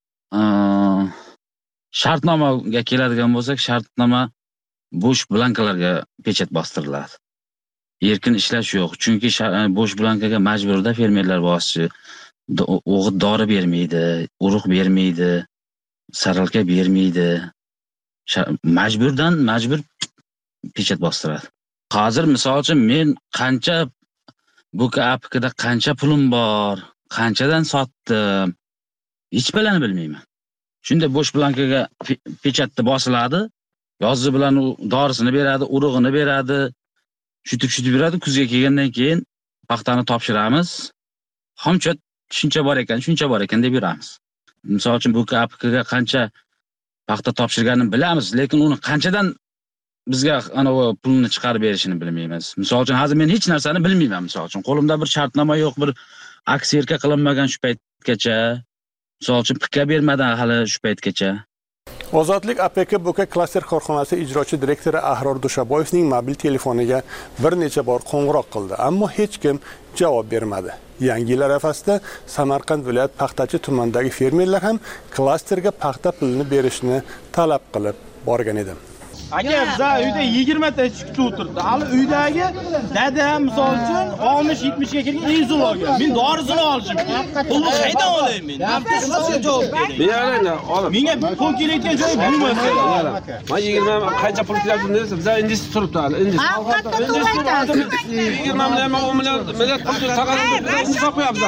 H: shartnomaga keladigan bo'lsak, shartnoma bo'sh blankalarga pechat bostiriladi. Erkin ishlash yo'q, chunki bo'sh blankaga majburda fermerlar bosishi, o'g'it dori bermaydi, urug' bermaydi, saralka bermaydi. Majburdan majbur pechat bostiradi. Hozir misol uchun men qancha Bo'ka apkida qancha pulim bor, qanchadan sotdim, hech bilani bilmayman. Shunda bo'sh blankaga pechatda bosiladi, yozish bilan u dorisini beradi, urug'ini beradi, shutib-shutib beradi. Kuzga kelgandan keyin paxtani topshiramiz. Xomchot shuncha bor ekan, shuncha bor ekan deb beramiz. Misol uchun Bo'ka apkida qancha paxta topshirganini bilamiz, lekin uni qanchadan bizga ana o pulni chiqarib berishini bilmaymiz. Misol uchun hozir men hech narsani bilmayman. Misol uchun qo'limda bir shartnoma yo'q, bir aksiyerka qilinmagan shu paytgacha. Misol uchun pika bermadan hali shu paytgacha.
F: Ozodlik A P K Bo'ka klaster korxonasi ijrochi direktori Ahror Dushaboyevning mobil telefoniga bir necha bor qo'ng'iroq qildi, ammo hech kim javob bermadi. Yangi yil arafasida Samarqand viloyat Paxtachi tumanidagi fermerlar ham klasterga paxta pulini berishni talab qilib borgan edi.
C: Aka, biza uyda yigirma ta chiqib o'tirdi. Hali uydagi dadam misol uchun oltmish yetmish ga kirgan insulga. Men dorisini olishim. Pulni qaydan olay men? Nafsimga javob bering.
I: Beraylik, olib.
C: Menga pul kelayotgan joy bo'lmasa.
I: Men yigirma qancha pul kelayapti desa, biza indist turibdi hali. Indist. yigirma million, o'n million, milliard pul taqadim. Hisob qo'yapmiz.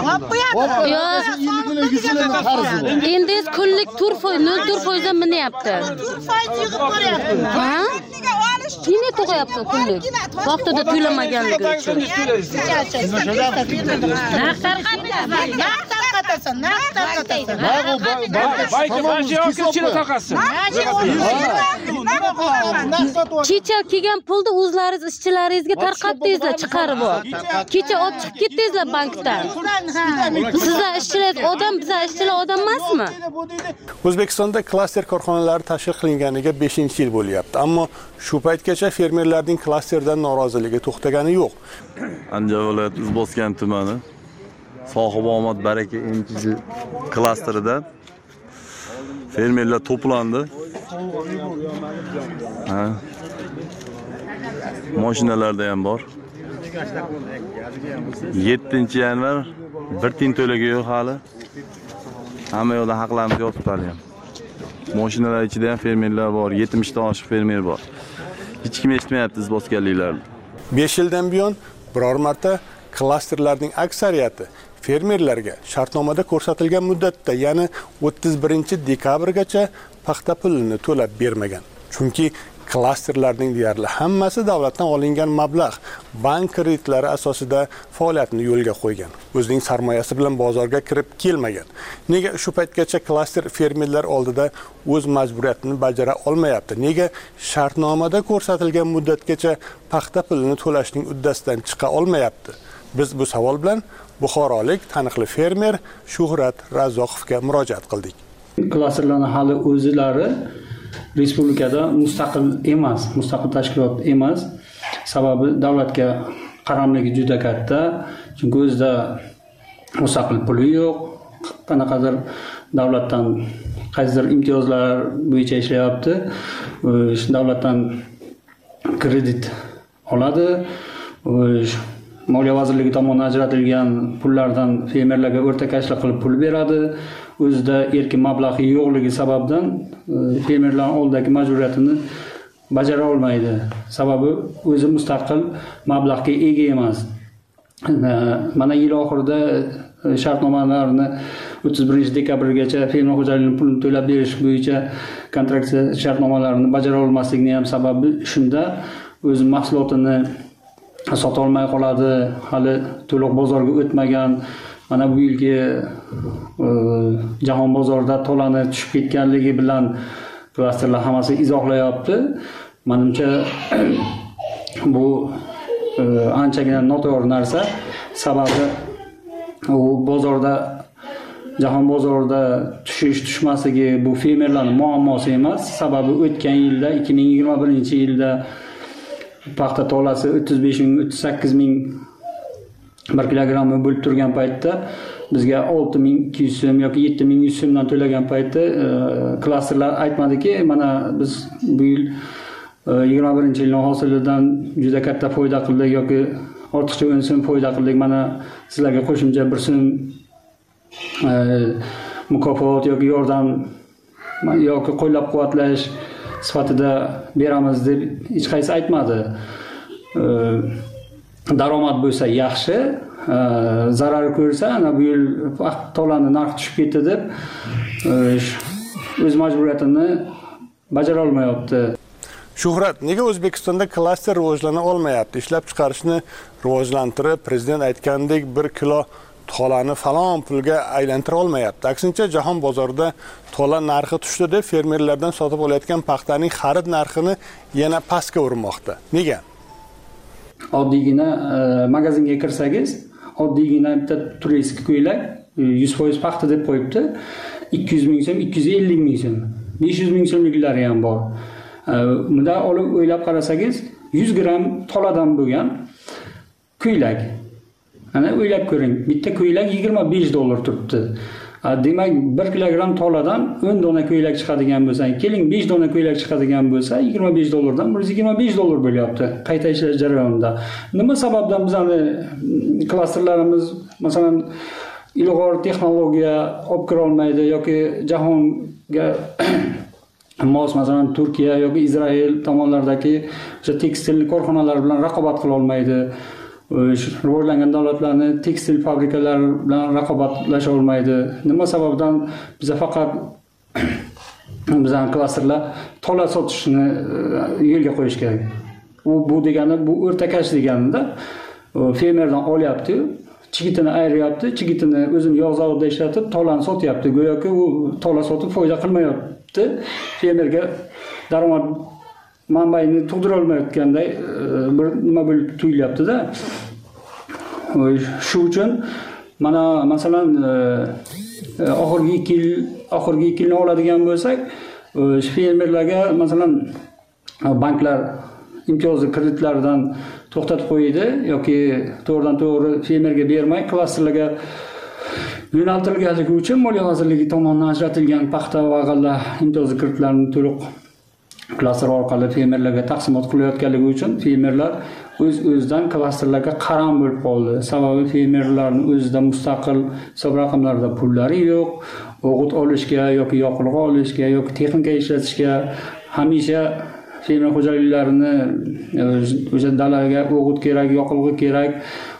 V: Indist kunlik tur foiz, nol tur foizdan minyapti.
J: tur foiz yig'ib ko'ryapti.
V: Nima to'g'ayapti kunlik? Vaqtida to'lamaganligi uchun. Kecha kelgan pulni o'zlaringiz ishchilaringizga tarqatdingizlar, chiqarib ol. Kecha olib chiqib ketdingizlar bankdan. Sizlar ishchilar odam, bizlar ishchilar odam emasmi?
F: O'zbekistonda klaster korxonalari tashkil qilinganiga beshinchi yil bo'lyapti, ammo shu paytgacha fermerlarning klasterdan noroziligi to'xtagani yo'q.
M: Andijon viloyati Uzboskan tumani Sohibomad baraka emchisi klasterida fermerlar to'plandi. Ha. Mashinalarda ham bor. yettinchi yanvar bir tiyin to'laga yo'q hali. Hamma yoqda haqlarimiz yotib turadi. Mashinalar ichida ham fermerlar bor, yetmish dan oshiq fermer bor. Hech kim eshitmayapti izboskanliklarni.
F: besh yildan buyon biror marta klasterlarning aksariyati fermerlarga shartnomada ko'rsatilgan muddatda, ya'ni o'ttiz birinchi dekabrgacha paxta pulini to'lab bermagan. Chunki klasterlarning deyarli hammasi davlatdan olingan mablag' bank kreditlari asosida faoliyatini yo'lga qo'ygan. O'zining sarmoyasi bilan bozorga kirib kelmagan. Nega shu paytgacha klaster fermerlar oldida o'z majburiyatini bajara olmayapti? Nega shartnomada ko'rsatilgan muddatgacha paxta pulini to'lashning uddasidan chiqa olmayapti? Biz bu savol bilan buxorolik taniqli fermer Shuhrat Razzoqovga murojaat qildik.
X: Klasterlarning hali o'zlari respublikada mustaqil emas, mustaqil tashkilot emas. Sababi davlatga qaramligi juda katta. Chunki o'zida mustaqil puli yo'q. Qanaqadir davlatdan qaysidir imtiyozlar bo'yicha ishlayapti. Davlatdan kredit oladi. Moliya vazirligi tomonidan ajratilgan pullardan fermerlarga o'rtakashlik qilib pul beradi. O'zida erkin mablag'i yo'qligi sababdan fermerlar oldidagi majburiyatini bajara olmaydi. Sababi o'zi mustaqil mablag'ga ega emas. Mana yil oxirida shartnomalarni o'ttiz birinchi dekabrgacha fermer xo'jaligining pulini to'lab berish bo'yicha kontrakt shartnomalarini bajara olmasligining ham sababi shunda, o'zi mahsulotini sota olmay qoladi, hali to'liq bozorga o'tmagan mana bu yilgi jahon bozorida to'lani tushib ketganligi bilan klasterlar hammasi izohlayapti. Menimcha bu anchagina noto'g'ri narsa. Sababi u bozorda jahon bozorida tushish tushmasligi bu fermerlarning muammosi emas. Sababi o'tgan yilda ikki ming yigirma birinchi yilda paxta tolasi o'ttiz besh ming o'ttiz sakkiz ming bir kilogrammi bo'lib turgan paytda bizga olti ming ikki yuz so'm yoki yetti ming yuz so'mdan to'lagan paytda klasterlar aytmadiki, mana biz bu yil yigirma birinchi yilning hosilidan juda katta foyda qildik yoki ortiqcha o'n so'm foyda qildik. Mana sizlarga qo'shimcha bir so'm mukofot yoki yordam yoki qo'llab-quvvatlash sifatida beramiz deb hech qaysi aytmadi. Daromad bo'lsa yaxshi, zarar ko'rsa, ana bu yil tolani narxi tushib ketdi deb o'z majburiyatini bajara olmayapti.
F: Shuhrat, nega O'zbekistonda klaster rivojlana olmayapti? Ishlab chiqarishni rivojlantirib, prezident aytgandek bir kilo tolani falon pulga aylantira olmayapti. Aksincha, jahon bozorida tola narxi tushdi deb fermerlardan sotib olayotgan paxtaning xarid narxini yana pastga urmoqda. Nega?
X: Oddiygina magazinga kirsangiz, oddiygina bitta turistga ko'ylak yuz foiz paxta deb qo'yibdi. ikki yuz ming so'm, ikki yuz ellik ming so'm, besh yuz ming so'mliklari ham bor. Bunda olib o'ylab qarasangiz, yuz gramm toladan bo'lgan ko'ylak. Ana o'ylab ko'ring, bitta ko'ylak yigirma besh dollar turibdi. Demak, bir kilogramm toladan o'n dona ko'ylak chiqadigan bo'lsa, keling besh dona ko'ylak chiqadigan bo'lsa, yigirma besh dollardan bir yuz yigirma besh dollar bo'lyapti qayta ishlash jarayonida. Nima sababdan bizani klasterlarimiz, masalan, ilg'or texnologiya olib kira olmaydi yoki jahonga mos, masalan, Turkiya yoki Izrael tomonlaridagi o'sha tekstil korxonalari bilan raqobat qila olmaydi. Rivojlangan davlatlarni tekstil fabrikalari bilan raqobatlasha olmaydi. Nima sababdan biz faqat bizning klasterlar tola sotishni yo'lga qo'yish kerak. U bu degani bu o'rtakash deganida fermerdan olyapti, chigitini ayiryapti, chigitini o'zini yog' zavodida ishlatib, tolani sotyapti. Go'yoki u tola sotib foyda qilmayapti. Fermerga daromad manbaini tug'dira olmayotganday bir nima bo'lib tuyulyapti-da. Shu uchun mana masalan oxirgi ikki yil oxirgi ikki yilni oladigan bo'lsak, fermerlarga masalan banklar imtiyozli kreditlardan to'xtatib qo'ydi yoki to'g'ridan to'g'ri fermerga bermay klasterlarga yo'naltirilganligi uchun Moliya vazirligi tomonidan ajratilgan paxta va g'alla imtiyozli kreditlarini to'liq klaster orqali fermerlarga taqsimot qilayotganligi uchun fermerlar o'z-o'zidan klasterlarga qaram bo'lib qoldi. Sababi fermerlarning o'zida mustaqil hisob raqamlarida pullari yo'q, o'g'it olishga yoki yoqilg'i olishga yoki texnika ishlatishga hamisha fermer xo'jaliklarini o'sha dalaga o'g'it kerak, yoqilg'i kerak,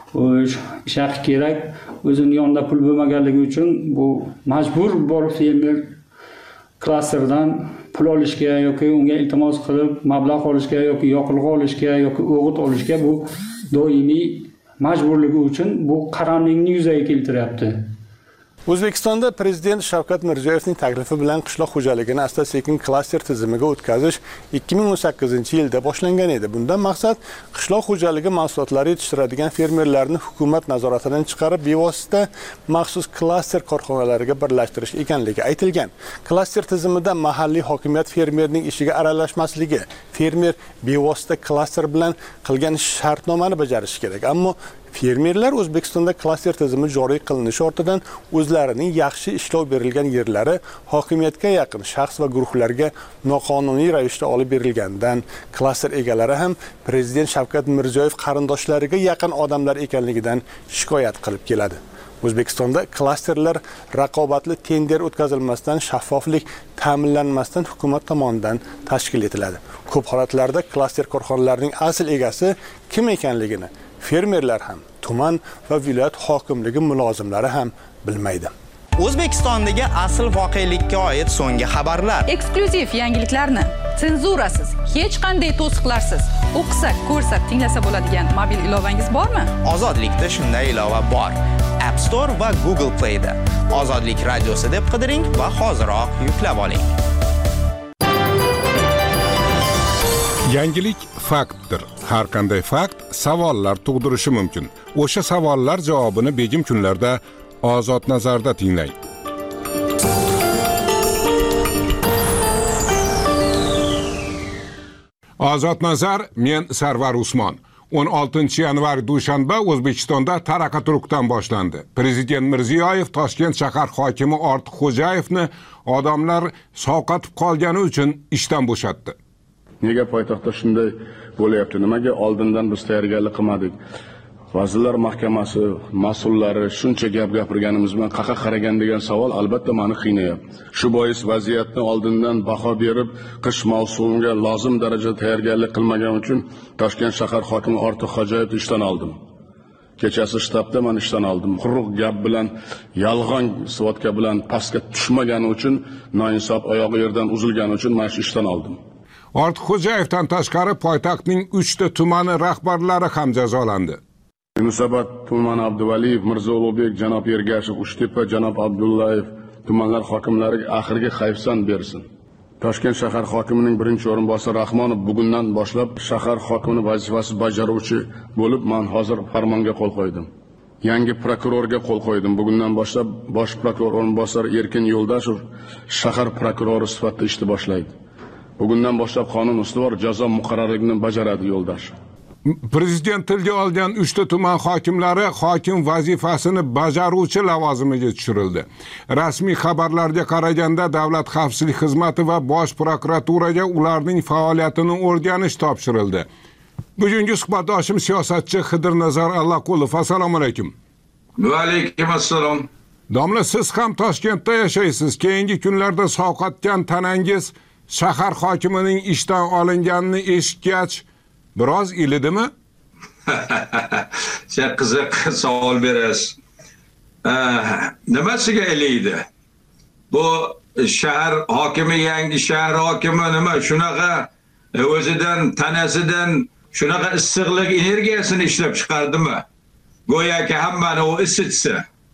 X: shaq kerak, o'zining yonida pul bo'lmaganligi uchun bu majbur borib fermer klasterdan pul olishga yoki unga iltimos qilib mablag' olishga yoki yoqilg'i olishga yoki o'g'it olishga bu doimiy majburligi uchun bu qaramlikni yuzaga keltiryapti.
F: O'zbekistonda prezident Shavkat Mirziyoyevning taklifi bilan qishloq xo'jaligini asta-sekin klaster tizimiga o'tkazish ikki ming o'n sakkizinchi yilda boshlangan edi. Bundan maqsad qishloq xo'jaligi mahsulotlari yetishtiradigan fermerlarni hukumat nazoratidan chiqarib bevosita maxsus klaster korxonalariga birlashtirish ekanligi aytilgan. Klaster tizimida mahalliy hokimiyat fermerning ishiga aralashmasligi, fermer bevosita klaster bilan qilgan shartnomani bajarishi kerak. Ammo fermerlar O'zbekistonda klaster tizimi joriy qilinishi ortidan o'zlarining yaxshi ishlov berilgan yerlari hokimiyatga yaqin shaxs va guruhlarga noqonuniy ravishda olib berilgandan, klaster egalari ham prezident Shavkat Mirziyoyev qarindoshlariga yaqin odamlar ekanligidan shikoyat qilib keladi. O'zbekistonda klasterlar raqobatli tender o'tkazilmasdan, shaffoflik ta'minlanmasdan hukumat tomonidan tashkil etiladi. Ko'p holatlarda klaster korxonalarining asl egasi kim ekanligini fermerlar ham, tuman va viloyat hokimligi mulozimlari ham bilmaydi.
G: O'zbekistondagi asl voqelikka oid so'nggi xabarlar,
E: eksklyuziv yangiliklarni senzurasiz, hech qanday to'siqlarsiz o'qisa, ko'rsa, tinglasa bo'ladigan mobil ilovangiz bormi?
G: Ozodlikda shunday ilova bor. App
T: Store va Google Play da. Ozodlik radiosi deb qidiring va hoziroq yuklab oling.
K: Yangilik faktdir. Har qanday fakt savollar tug'dirishi mumkin. O'sha savollar javobini begim kunlarda Ozod nazarda tinglang. Ozod nazar, men Sarvar Usmon. o'n oltinchi yanvar dushanba O'zbekistonda Taraqa-Turkdan boshlandi. Prezident Mirziyoyev Toshkent shahar hokimi Ortiqxo'jayevni odamlar sovqotib qolgani uchun ishdan bo'shatdi.
L: Nega poytaxtda shunday bo'lyapti? Nimaga oldindan biz tayyorgarlik qilmadik? Vazirlar Mahkamasi mas'ullari shuncha gap gapirganimiz bilan qaqa qaragan degan savol albatta meni qiynayapti. Shu bois vaziyatni oldindan baho berib, qish mavsumiga lozim darajada tayyorgarlik qilmagan uchun Toshkent shahar hokimi Ortiqxo'jayevni ishdan oldim. Kechasi shtabda men ishdan oldim. Quruq gap bilan, yolg'on svodka bilan pastga tushmagani uchun, noinsof oyog'i yerdan uzilgani uchun men ishdan oldim.
K: Ortiqxo'jayevdan tashqari poytaxtning uchta tumani rahbarlari ham jazolandi.
L: Yunusobod tumani Abduvaliyev, Mirzo Ulug'bek, janob Ergashev, Uchtepa, janob Abdullayev tumanlar hokimlariga oxirgi hayfsan bersin. Toshkent shahar hokimining birinchi o'rinbosari Rahmonov bugundan boshlab shahar hokimining vazifasi bajaruvchi bo'lib, men hozir farmonga qo'l qo'ydim. Yangi prokurorga qo'l qo'ydim. Bugundan boshlab bosh prokuror o'rinbosari Erkin Yo'ldashev shahar prokurori sifatida ishni boshlaydi. Bugundan boshlab qonun ustuvor jazo muqarrarligini bajaradi Yo'ldashev.
K: Prezident tilga olgan uchta tuman hokimlari hokim vazifasini bajaruvchi lavozimiga tushirildi. Rasmiy xabarlarga qaraganda Davlat xavfsizlik xizmati va Bosh prokuraturaga ularning faoliyatini o'rganish topshirildi. Bugungi suhbatdoshim siyosatchi Xidirnazar Allaqulov. Assalomu alaykum.
N: Va alaykum assalom.
K: Domla, siz ham Toshkentda yashaysiz. Keyingi kunlarda sovqotgan tanangiz shahar hokimining ishdan olinganini eshitgach biroz ilidimi?
N: Sen qiziq savol berasiz. Nimasiga iliydi? Bu shahar hokimi, yangi shahar hokimi nima shunaqa o'zidan tanasidan shunaqa issiqlik energiyasini ishlab chiqardimi? Go'yoki hammani u isitsa.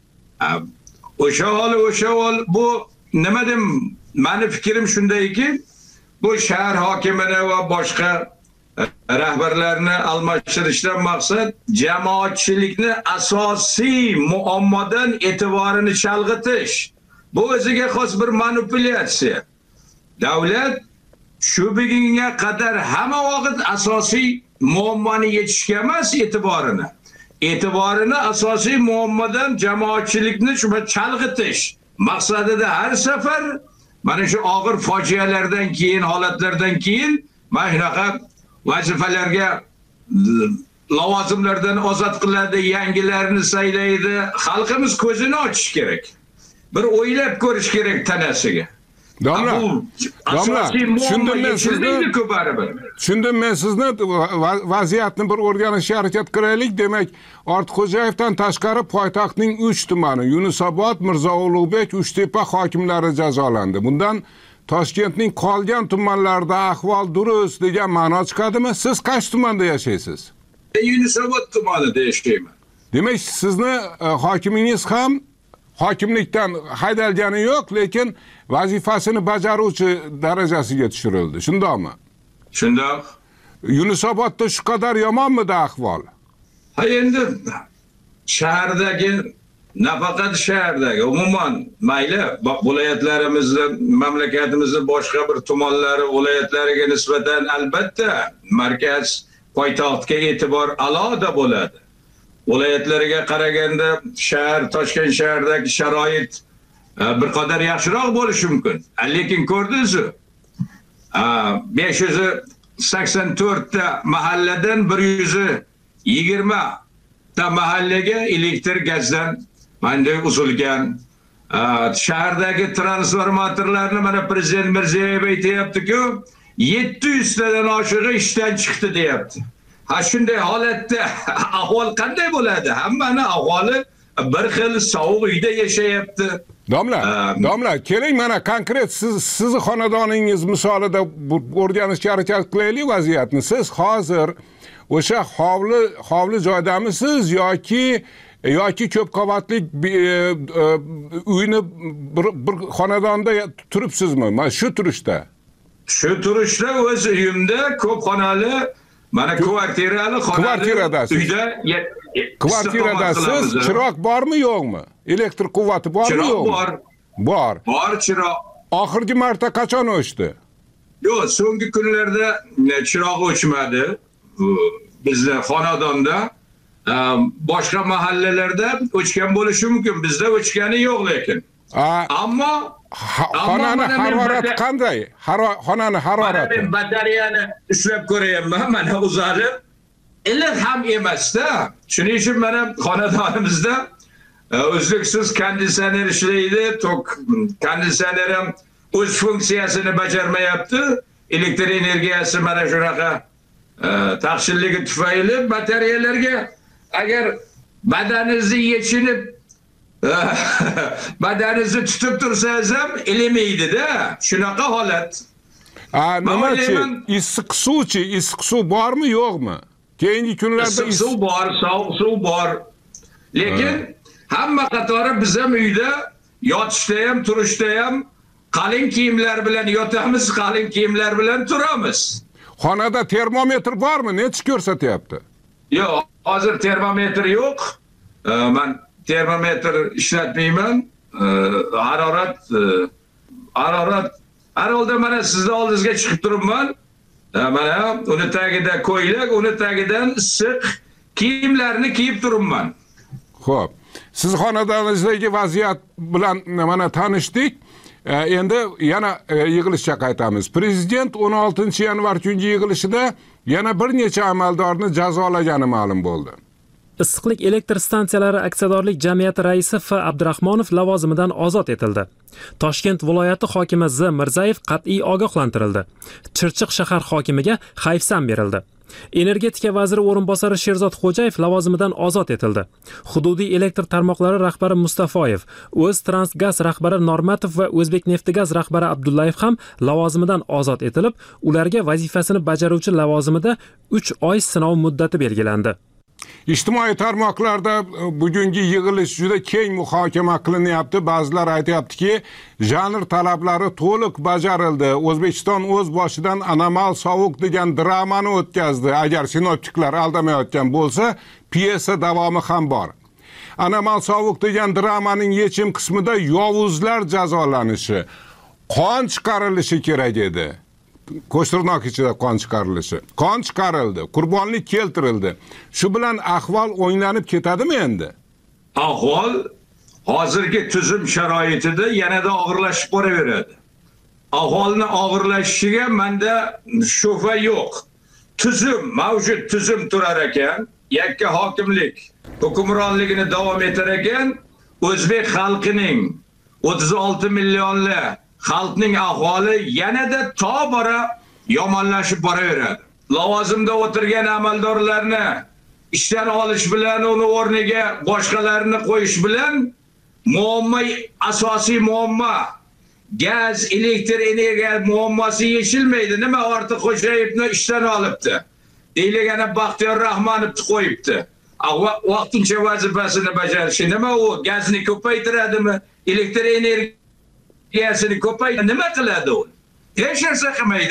N: O'sha hol, o'sha hol bu nima dem? Meni fikrim shundayki, bu shahar hokimini va boshqa rahbarlarni almashtirishdan maqsad jamoatchilikni asosiy muammodan e'tiborini chalg'itish. Bu o'ziga xos bir manipulyatsiya. Davlat shu bugunga qadar hamma vaqt asosiy muammoni yechishga emas e'tiborini. E'tiborini asosiy muammodan jamoatchilikni shu chalg'itish maqsadida har safar mana shu og'ir fojialardan keyin, holatlardan keyin mana shunaqa vazifalarga lavozimlardan ozod qiladi, yangilarni saylaydi. Xalqimiz ko'zini ochish kerak. Bir o'ylab ko'rish kerak tanasiga.
K: Domla, domla, tushundim men sizni. Tushundim men sizni vaziyatni bir o'rganishga harakat qilaylik. Demak, Ortiqxo'jayevdan tashqari poytaxtning uch tumani, Yunusobod, Mirzo Ulug'bek, Uchtepa hokimlari jazolandi. Bundan Toshkentning qolgan tumanlarida ahvol durust degan ma'no chiqadimi? Siz qaysi tumanda yashaysiz?
N: Yunusobod tumanida yashayman.
K: Demak, sizni hokimingiz ham hokimlikdan haydalgani yo'q, lekin vazifasini bajaruvchi darajasiga tushirildi. Shundaqmi?
N: Shundoq.
K: Yunusobodda shu qadar yomonmidi ahvol?
N: Ha, endi shahardagi nafaqat shahardagi, umuman mayli viloyatlarimizni, mamlakatimizning boshqa bir tumanlari, viloyatlariga nisbatan albatta markaz poytaxtga e'tibor alohida bo'ladi. Viloyatlariga qaraganda shahar, Toshkent shahridagi sharoit bir qadar yaxshiroq bo'lishi mumkin. Lekin ko'rdingiz-ku, besh yuz sakson to'rt ta mahalladan bir yuz yigirma ta mahallaga elektr gazdan manday uzilgan. Shahardagi transformatorlarni mana Prezident Mirziyoyev aytayapti-ku, yetti yuz tadan oshig'i ishdan chiqdi deyapti. Ha, shunday holatda ahvol qanday bo'ladi? Hammani ahvoli bir xil sovuq uyda yashayapti.
K: Domla, domla, keling mana konkret siz sizni xonadoningiz misolida o'rganishga harakat qilaylik vaziyatni. Siz hozir o'sha hovli hovli joydamisiz yoki yoki ko'p qavatli uyni bir, bir xonadonda turibsizmi? Mana shu turishda.
N: Shu turishda o'z uyimda ko'p xonali, mana kvartirali xonali uyda
K: kvartiradasiz. Chiroq bormi, yo'qmi? Elektr quvvati bormi, yo'qmi?
N: Chiroq bor.
K: Bor.
N: Bor chiroq.
K: Oxirgi marta qachon o'chdi?
N: Yo'q, so'nggi kunlarda chiroq o'chmadi. Bizda xonadonda, boshqa mahallalarda o'chgan bo'lishi mumkin. Bizda o'chgani yo'q lekin. Ammo
K: xonani harorati qanday? Xonani harorati.
N: Men batareyani ushlab ko'rayapman, mana uzalib. Iliq ham emasda. Shuning uchun mana xonadonimizda uzluksiz konditsioner ishlaydi, tok konditsioner ham o'z funksiyasini bajarmayapti. Elektr energiyasi mana shunaqa taqchilligi tufayli batareyalarga agar badaningizni yechinib badaningizni tutib tursangiz ham ilimaydi-da. Shunaqa holat.
K: A, nimachi? Issiq suvchi, issiq suv bormi, yo'qmi? Keyingi kunlarda
N: issiq suv bor, sovuq suv bor. Lekin hamma qatori biz ham uyda yotishda ham, turishda ham qalin kiyimlar bilan yotamiz, qalin kiyimlar bilan turamiz.
K: Xonada termometr bormi? Necha ko'rsatyapti?
N: Yo'q, hozir termometr yo'q. Men termometr ishlatmayman. Harorat harorat har holda mana sizni oldingizga chiqib turibman. Mana uni tagida ko'ylak, uni tagidan issiq kiyimlarni kiyib turibman.
K: Xo'p. Siz xonadoningizdagi vaziyat bilan mana tanishdik. Endi yana yig'ilishga qaytamiz. Prezident o'n oltinchi yanvar kungi yig'ilishida yana bir necha amaldorni jazolagani ma'lum bo'ldi.
B: Issiqlik elektr stansiyalari aksiyadorlik jamiyati raisi F. Abdurahmonov lavozimidan ozod etildi. Toshkent viloyati hokimi Z. Mirzayev qat'iy ogohlantirildi. Chirchiq shahar hokimiga hayfsan berildi. Energetika vaziri o'rinbosari Sherzod Xo'jayev lavozimidan ozod etildi. Hududiy elektr tarmoqlari rahbari Mustafoyev, O'ztransgaz rahbari Normatov va O'zbekneftgaz rahbari Abdullayev ham lavozimidan ozod etilib, ularga vazifasini bajaruvchi lavozimida uch oy sinov muddati belgilandi.
K: Ijtimoiy tarmoqlarda bugungi yig'ilish juda keng muhokama qilinyapti. Ba'zilar aytayaptiki, janr talablari to'liq bajarildi. O'zbekiston o'z boshidan anomal sovuq degan dramani o'tkazdi. Agar sinoptiklar aldamayotgan bo'lsa, pyesa davomi ham bor. Anomal sovuq degan dramaning yechim qismida yovuzlar jazolanishi, qon chiqarilishi kerak edi. Qo'shtirnoq ichida qon chiqarilishi. Qon chiqarildi, qurbonlik keltirildi. Shu bilan ahvol o'nglanib ketadimi endi?
N: Ahvol hozirgi tuzum sharoitida yanada og'irlashib boraveradi. Ahvolni og'irlashishiga menda shubha yo'q. Tuzum, mavjud tuzum turar ekan, yakka hokimlik hukmronligini davom etar ekan, o'zbek xalqining o'ttiz olti millionli xalqning ahvoli yanada tobora yomonlashib boraveradi. Lavozimda o'tirgan amaldorlarni ishdan olish bilan uni o'rniga boshqalarni qo'yish bilan muammo, asosiy muammo gaz, elektr energiya muammosi yechilmaydi. Nima Ortiq Xo'jayevni ishdan olibdi? Deyilgani Baxtiyor Rahmonovni qo'yibdi. Vaqtincha vazifasini bajarishi nima u? Gazni ko'paytiradimi? Elektr energiya siyosini ko'paytirib nima qiladi u? Hech narsa qilmaydi.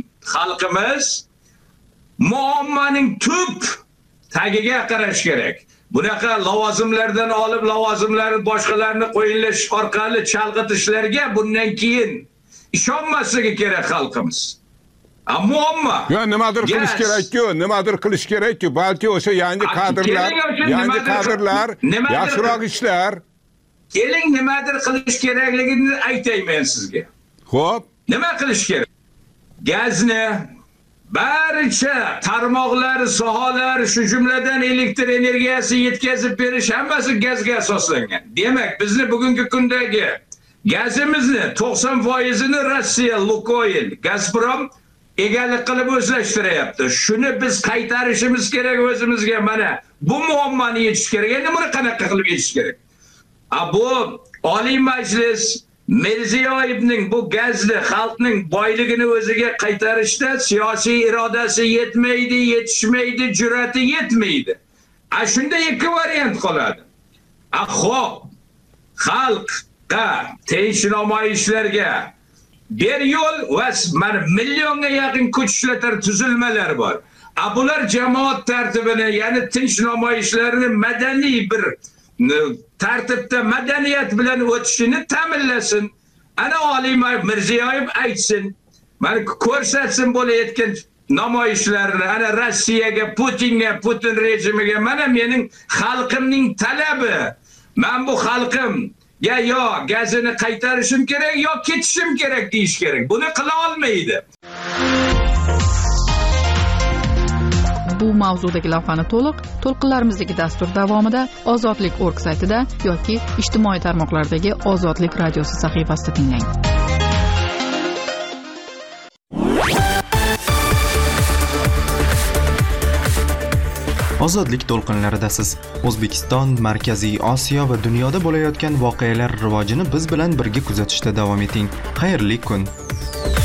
N: Xalqimiz muammoning tub tagiga qarash kerak. Bunaqa lavozimlardan olib lavozimlarni boshqalarni qo'yish orqali chalg'itishlarga bundan keyin ishonmasligi kerak xalqimiz. Muammo.
K: Ya nimadir qilish kerak-ku, nimadir qilish kerak-ku. Balki o'sha yangi kadrlar, yangi kadrlar, yaxshiroq ishlar.
N: Keling nimadir qilish kerakligini aytayman sizga.
K: Xo'p.
N: Nima qilish kerak? Gazni barcha tarmoqlar, sohalar, shu jumladan elektr energiyasi yetkazib berish hammasi gazga asoslangan. Demak, bizni bugungi kundagi gazimizni to'qson foizini Rossiya, Lukoil, Gazprom egalik qilib o'zlashtiryapti. Shuni biz qaytarishimiz kerak o'zimizga. Mana bu muammoni yechish kerak. Endi buni qanaqa qilib yechish kerak? Bu Oliy Majlis Mirziyoyevning bu gazli xalqning boyligini o'ziga qaytarishda siyosiy irodasi yetmaydi, yetishmaydi, jur'ati yetmaydi. A shunda ikki variant qoladi. Xo'p, xalqqa tinch namoyishlarga ber yo'l va mana millionga yaqin ko'chishlar tuzilmalar bor. A bular jamoat tartibini, ya'ni tinch namoyishlarini madaniy bir tartibda madaniyat bilan o'tishini ta'minlasin. Ana Oliy Mirziyoyev aytsin, mana ko'rsatsin bo'layotgan namoyishlarni, ana Rossiyaga, Putinga, Putin rejimiga, mana mening xalqimning talabi. Men bu xalqim ya yo gazini qaytarishim kerak, yo ketishim kerak deyish kerak. Buni qila olmaydi.
E: Bu mavzudagi lavhani to'liq to'lqinlarimizdagi dastur davomida Ozodlik nokta org saytida yoki ijtimoiy tarmoqlardagi Ozodlik radiosi sahifasida tinglang.
A: Ozodlik to'lqinlaridasiz. O'zbekiston, Markaziy Osiyo va dunyoda bo'layotgan voqealar rivojini biz bilan birga kuzatishda davom eting. Xayrli kun.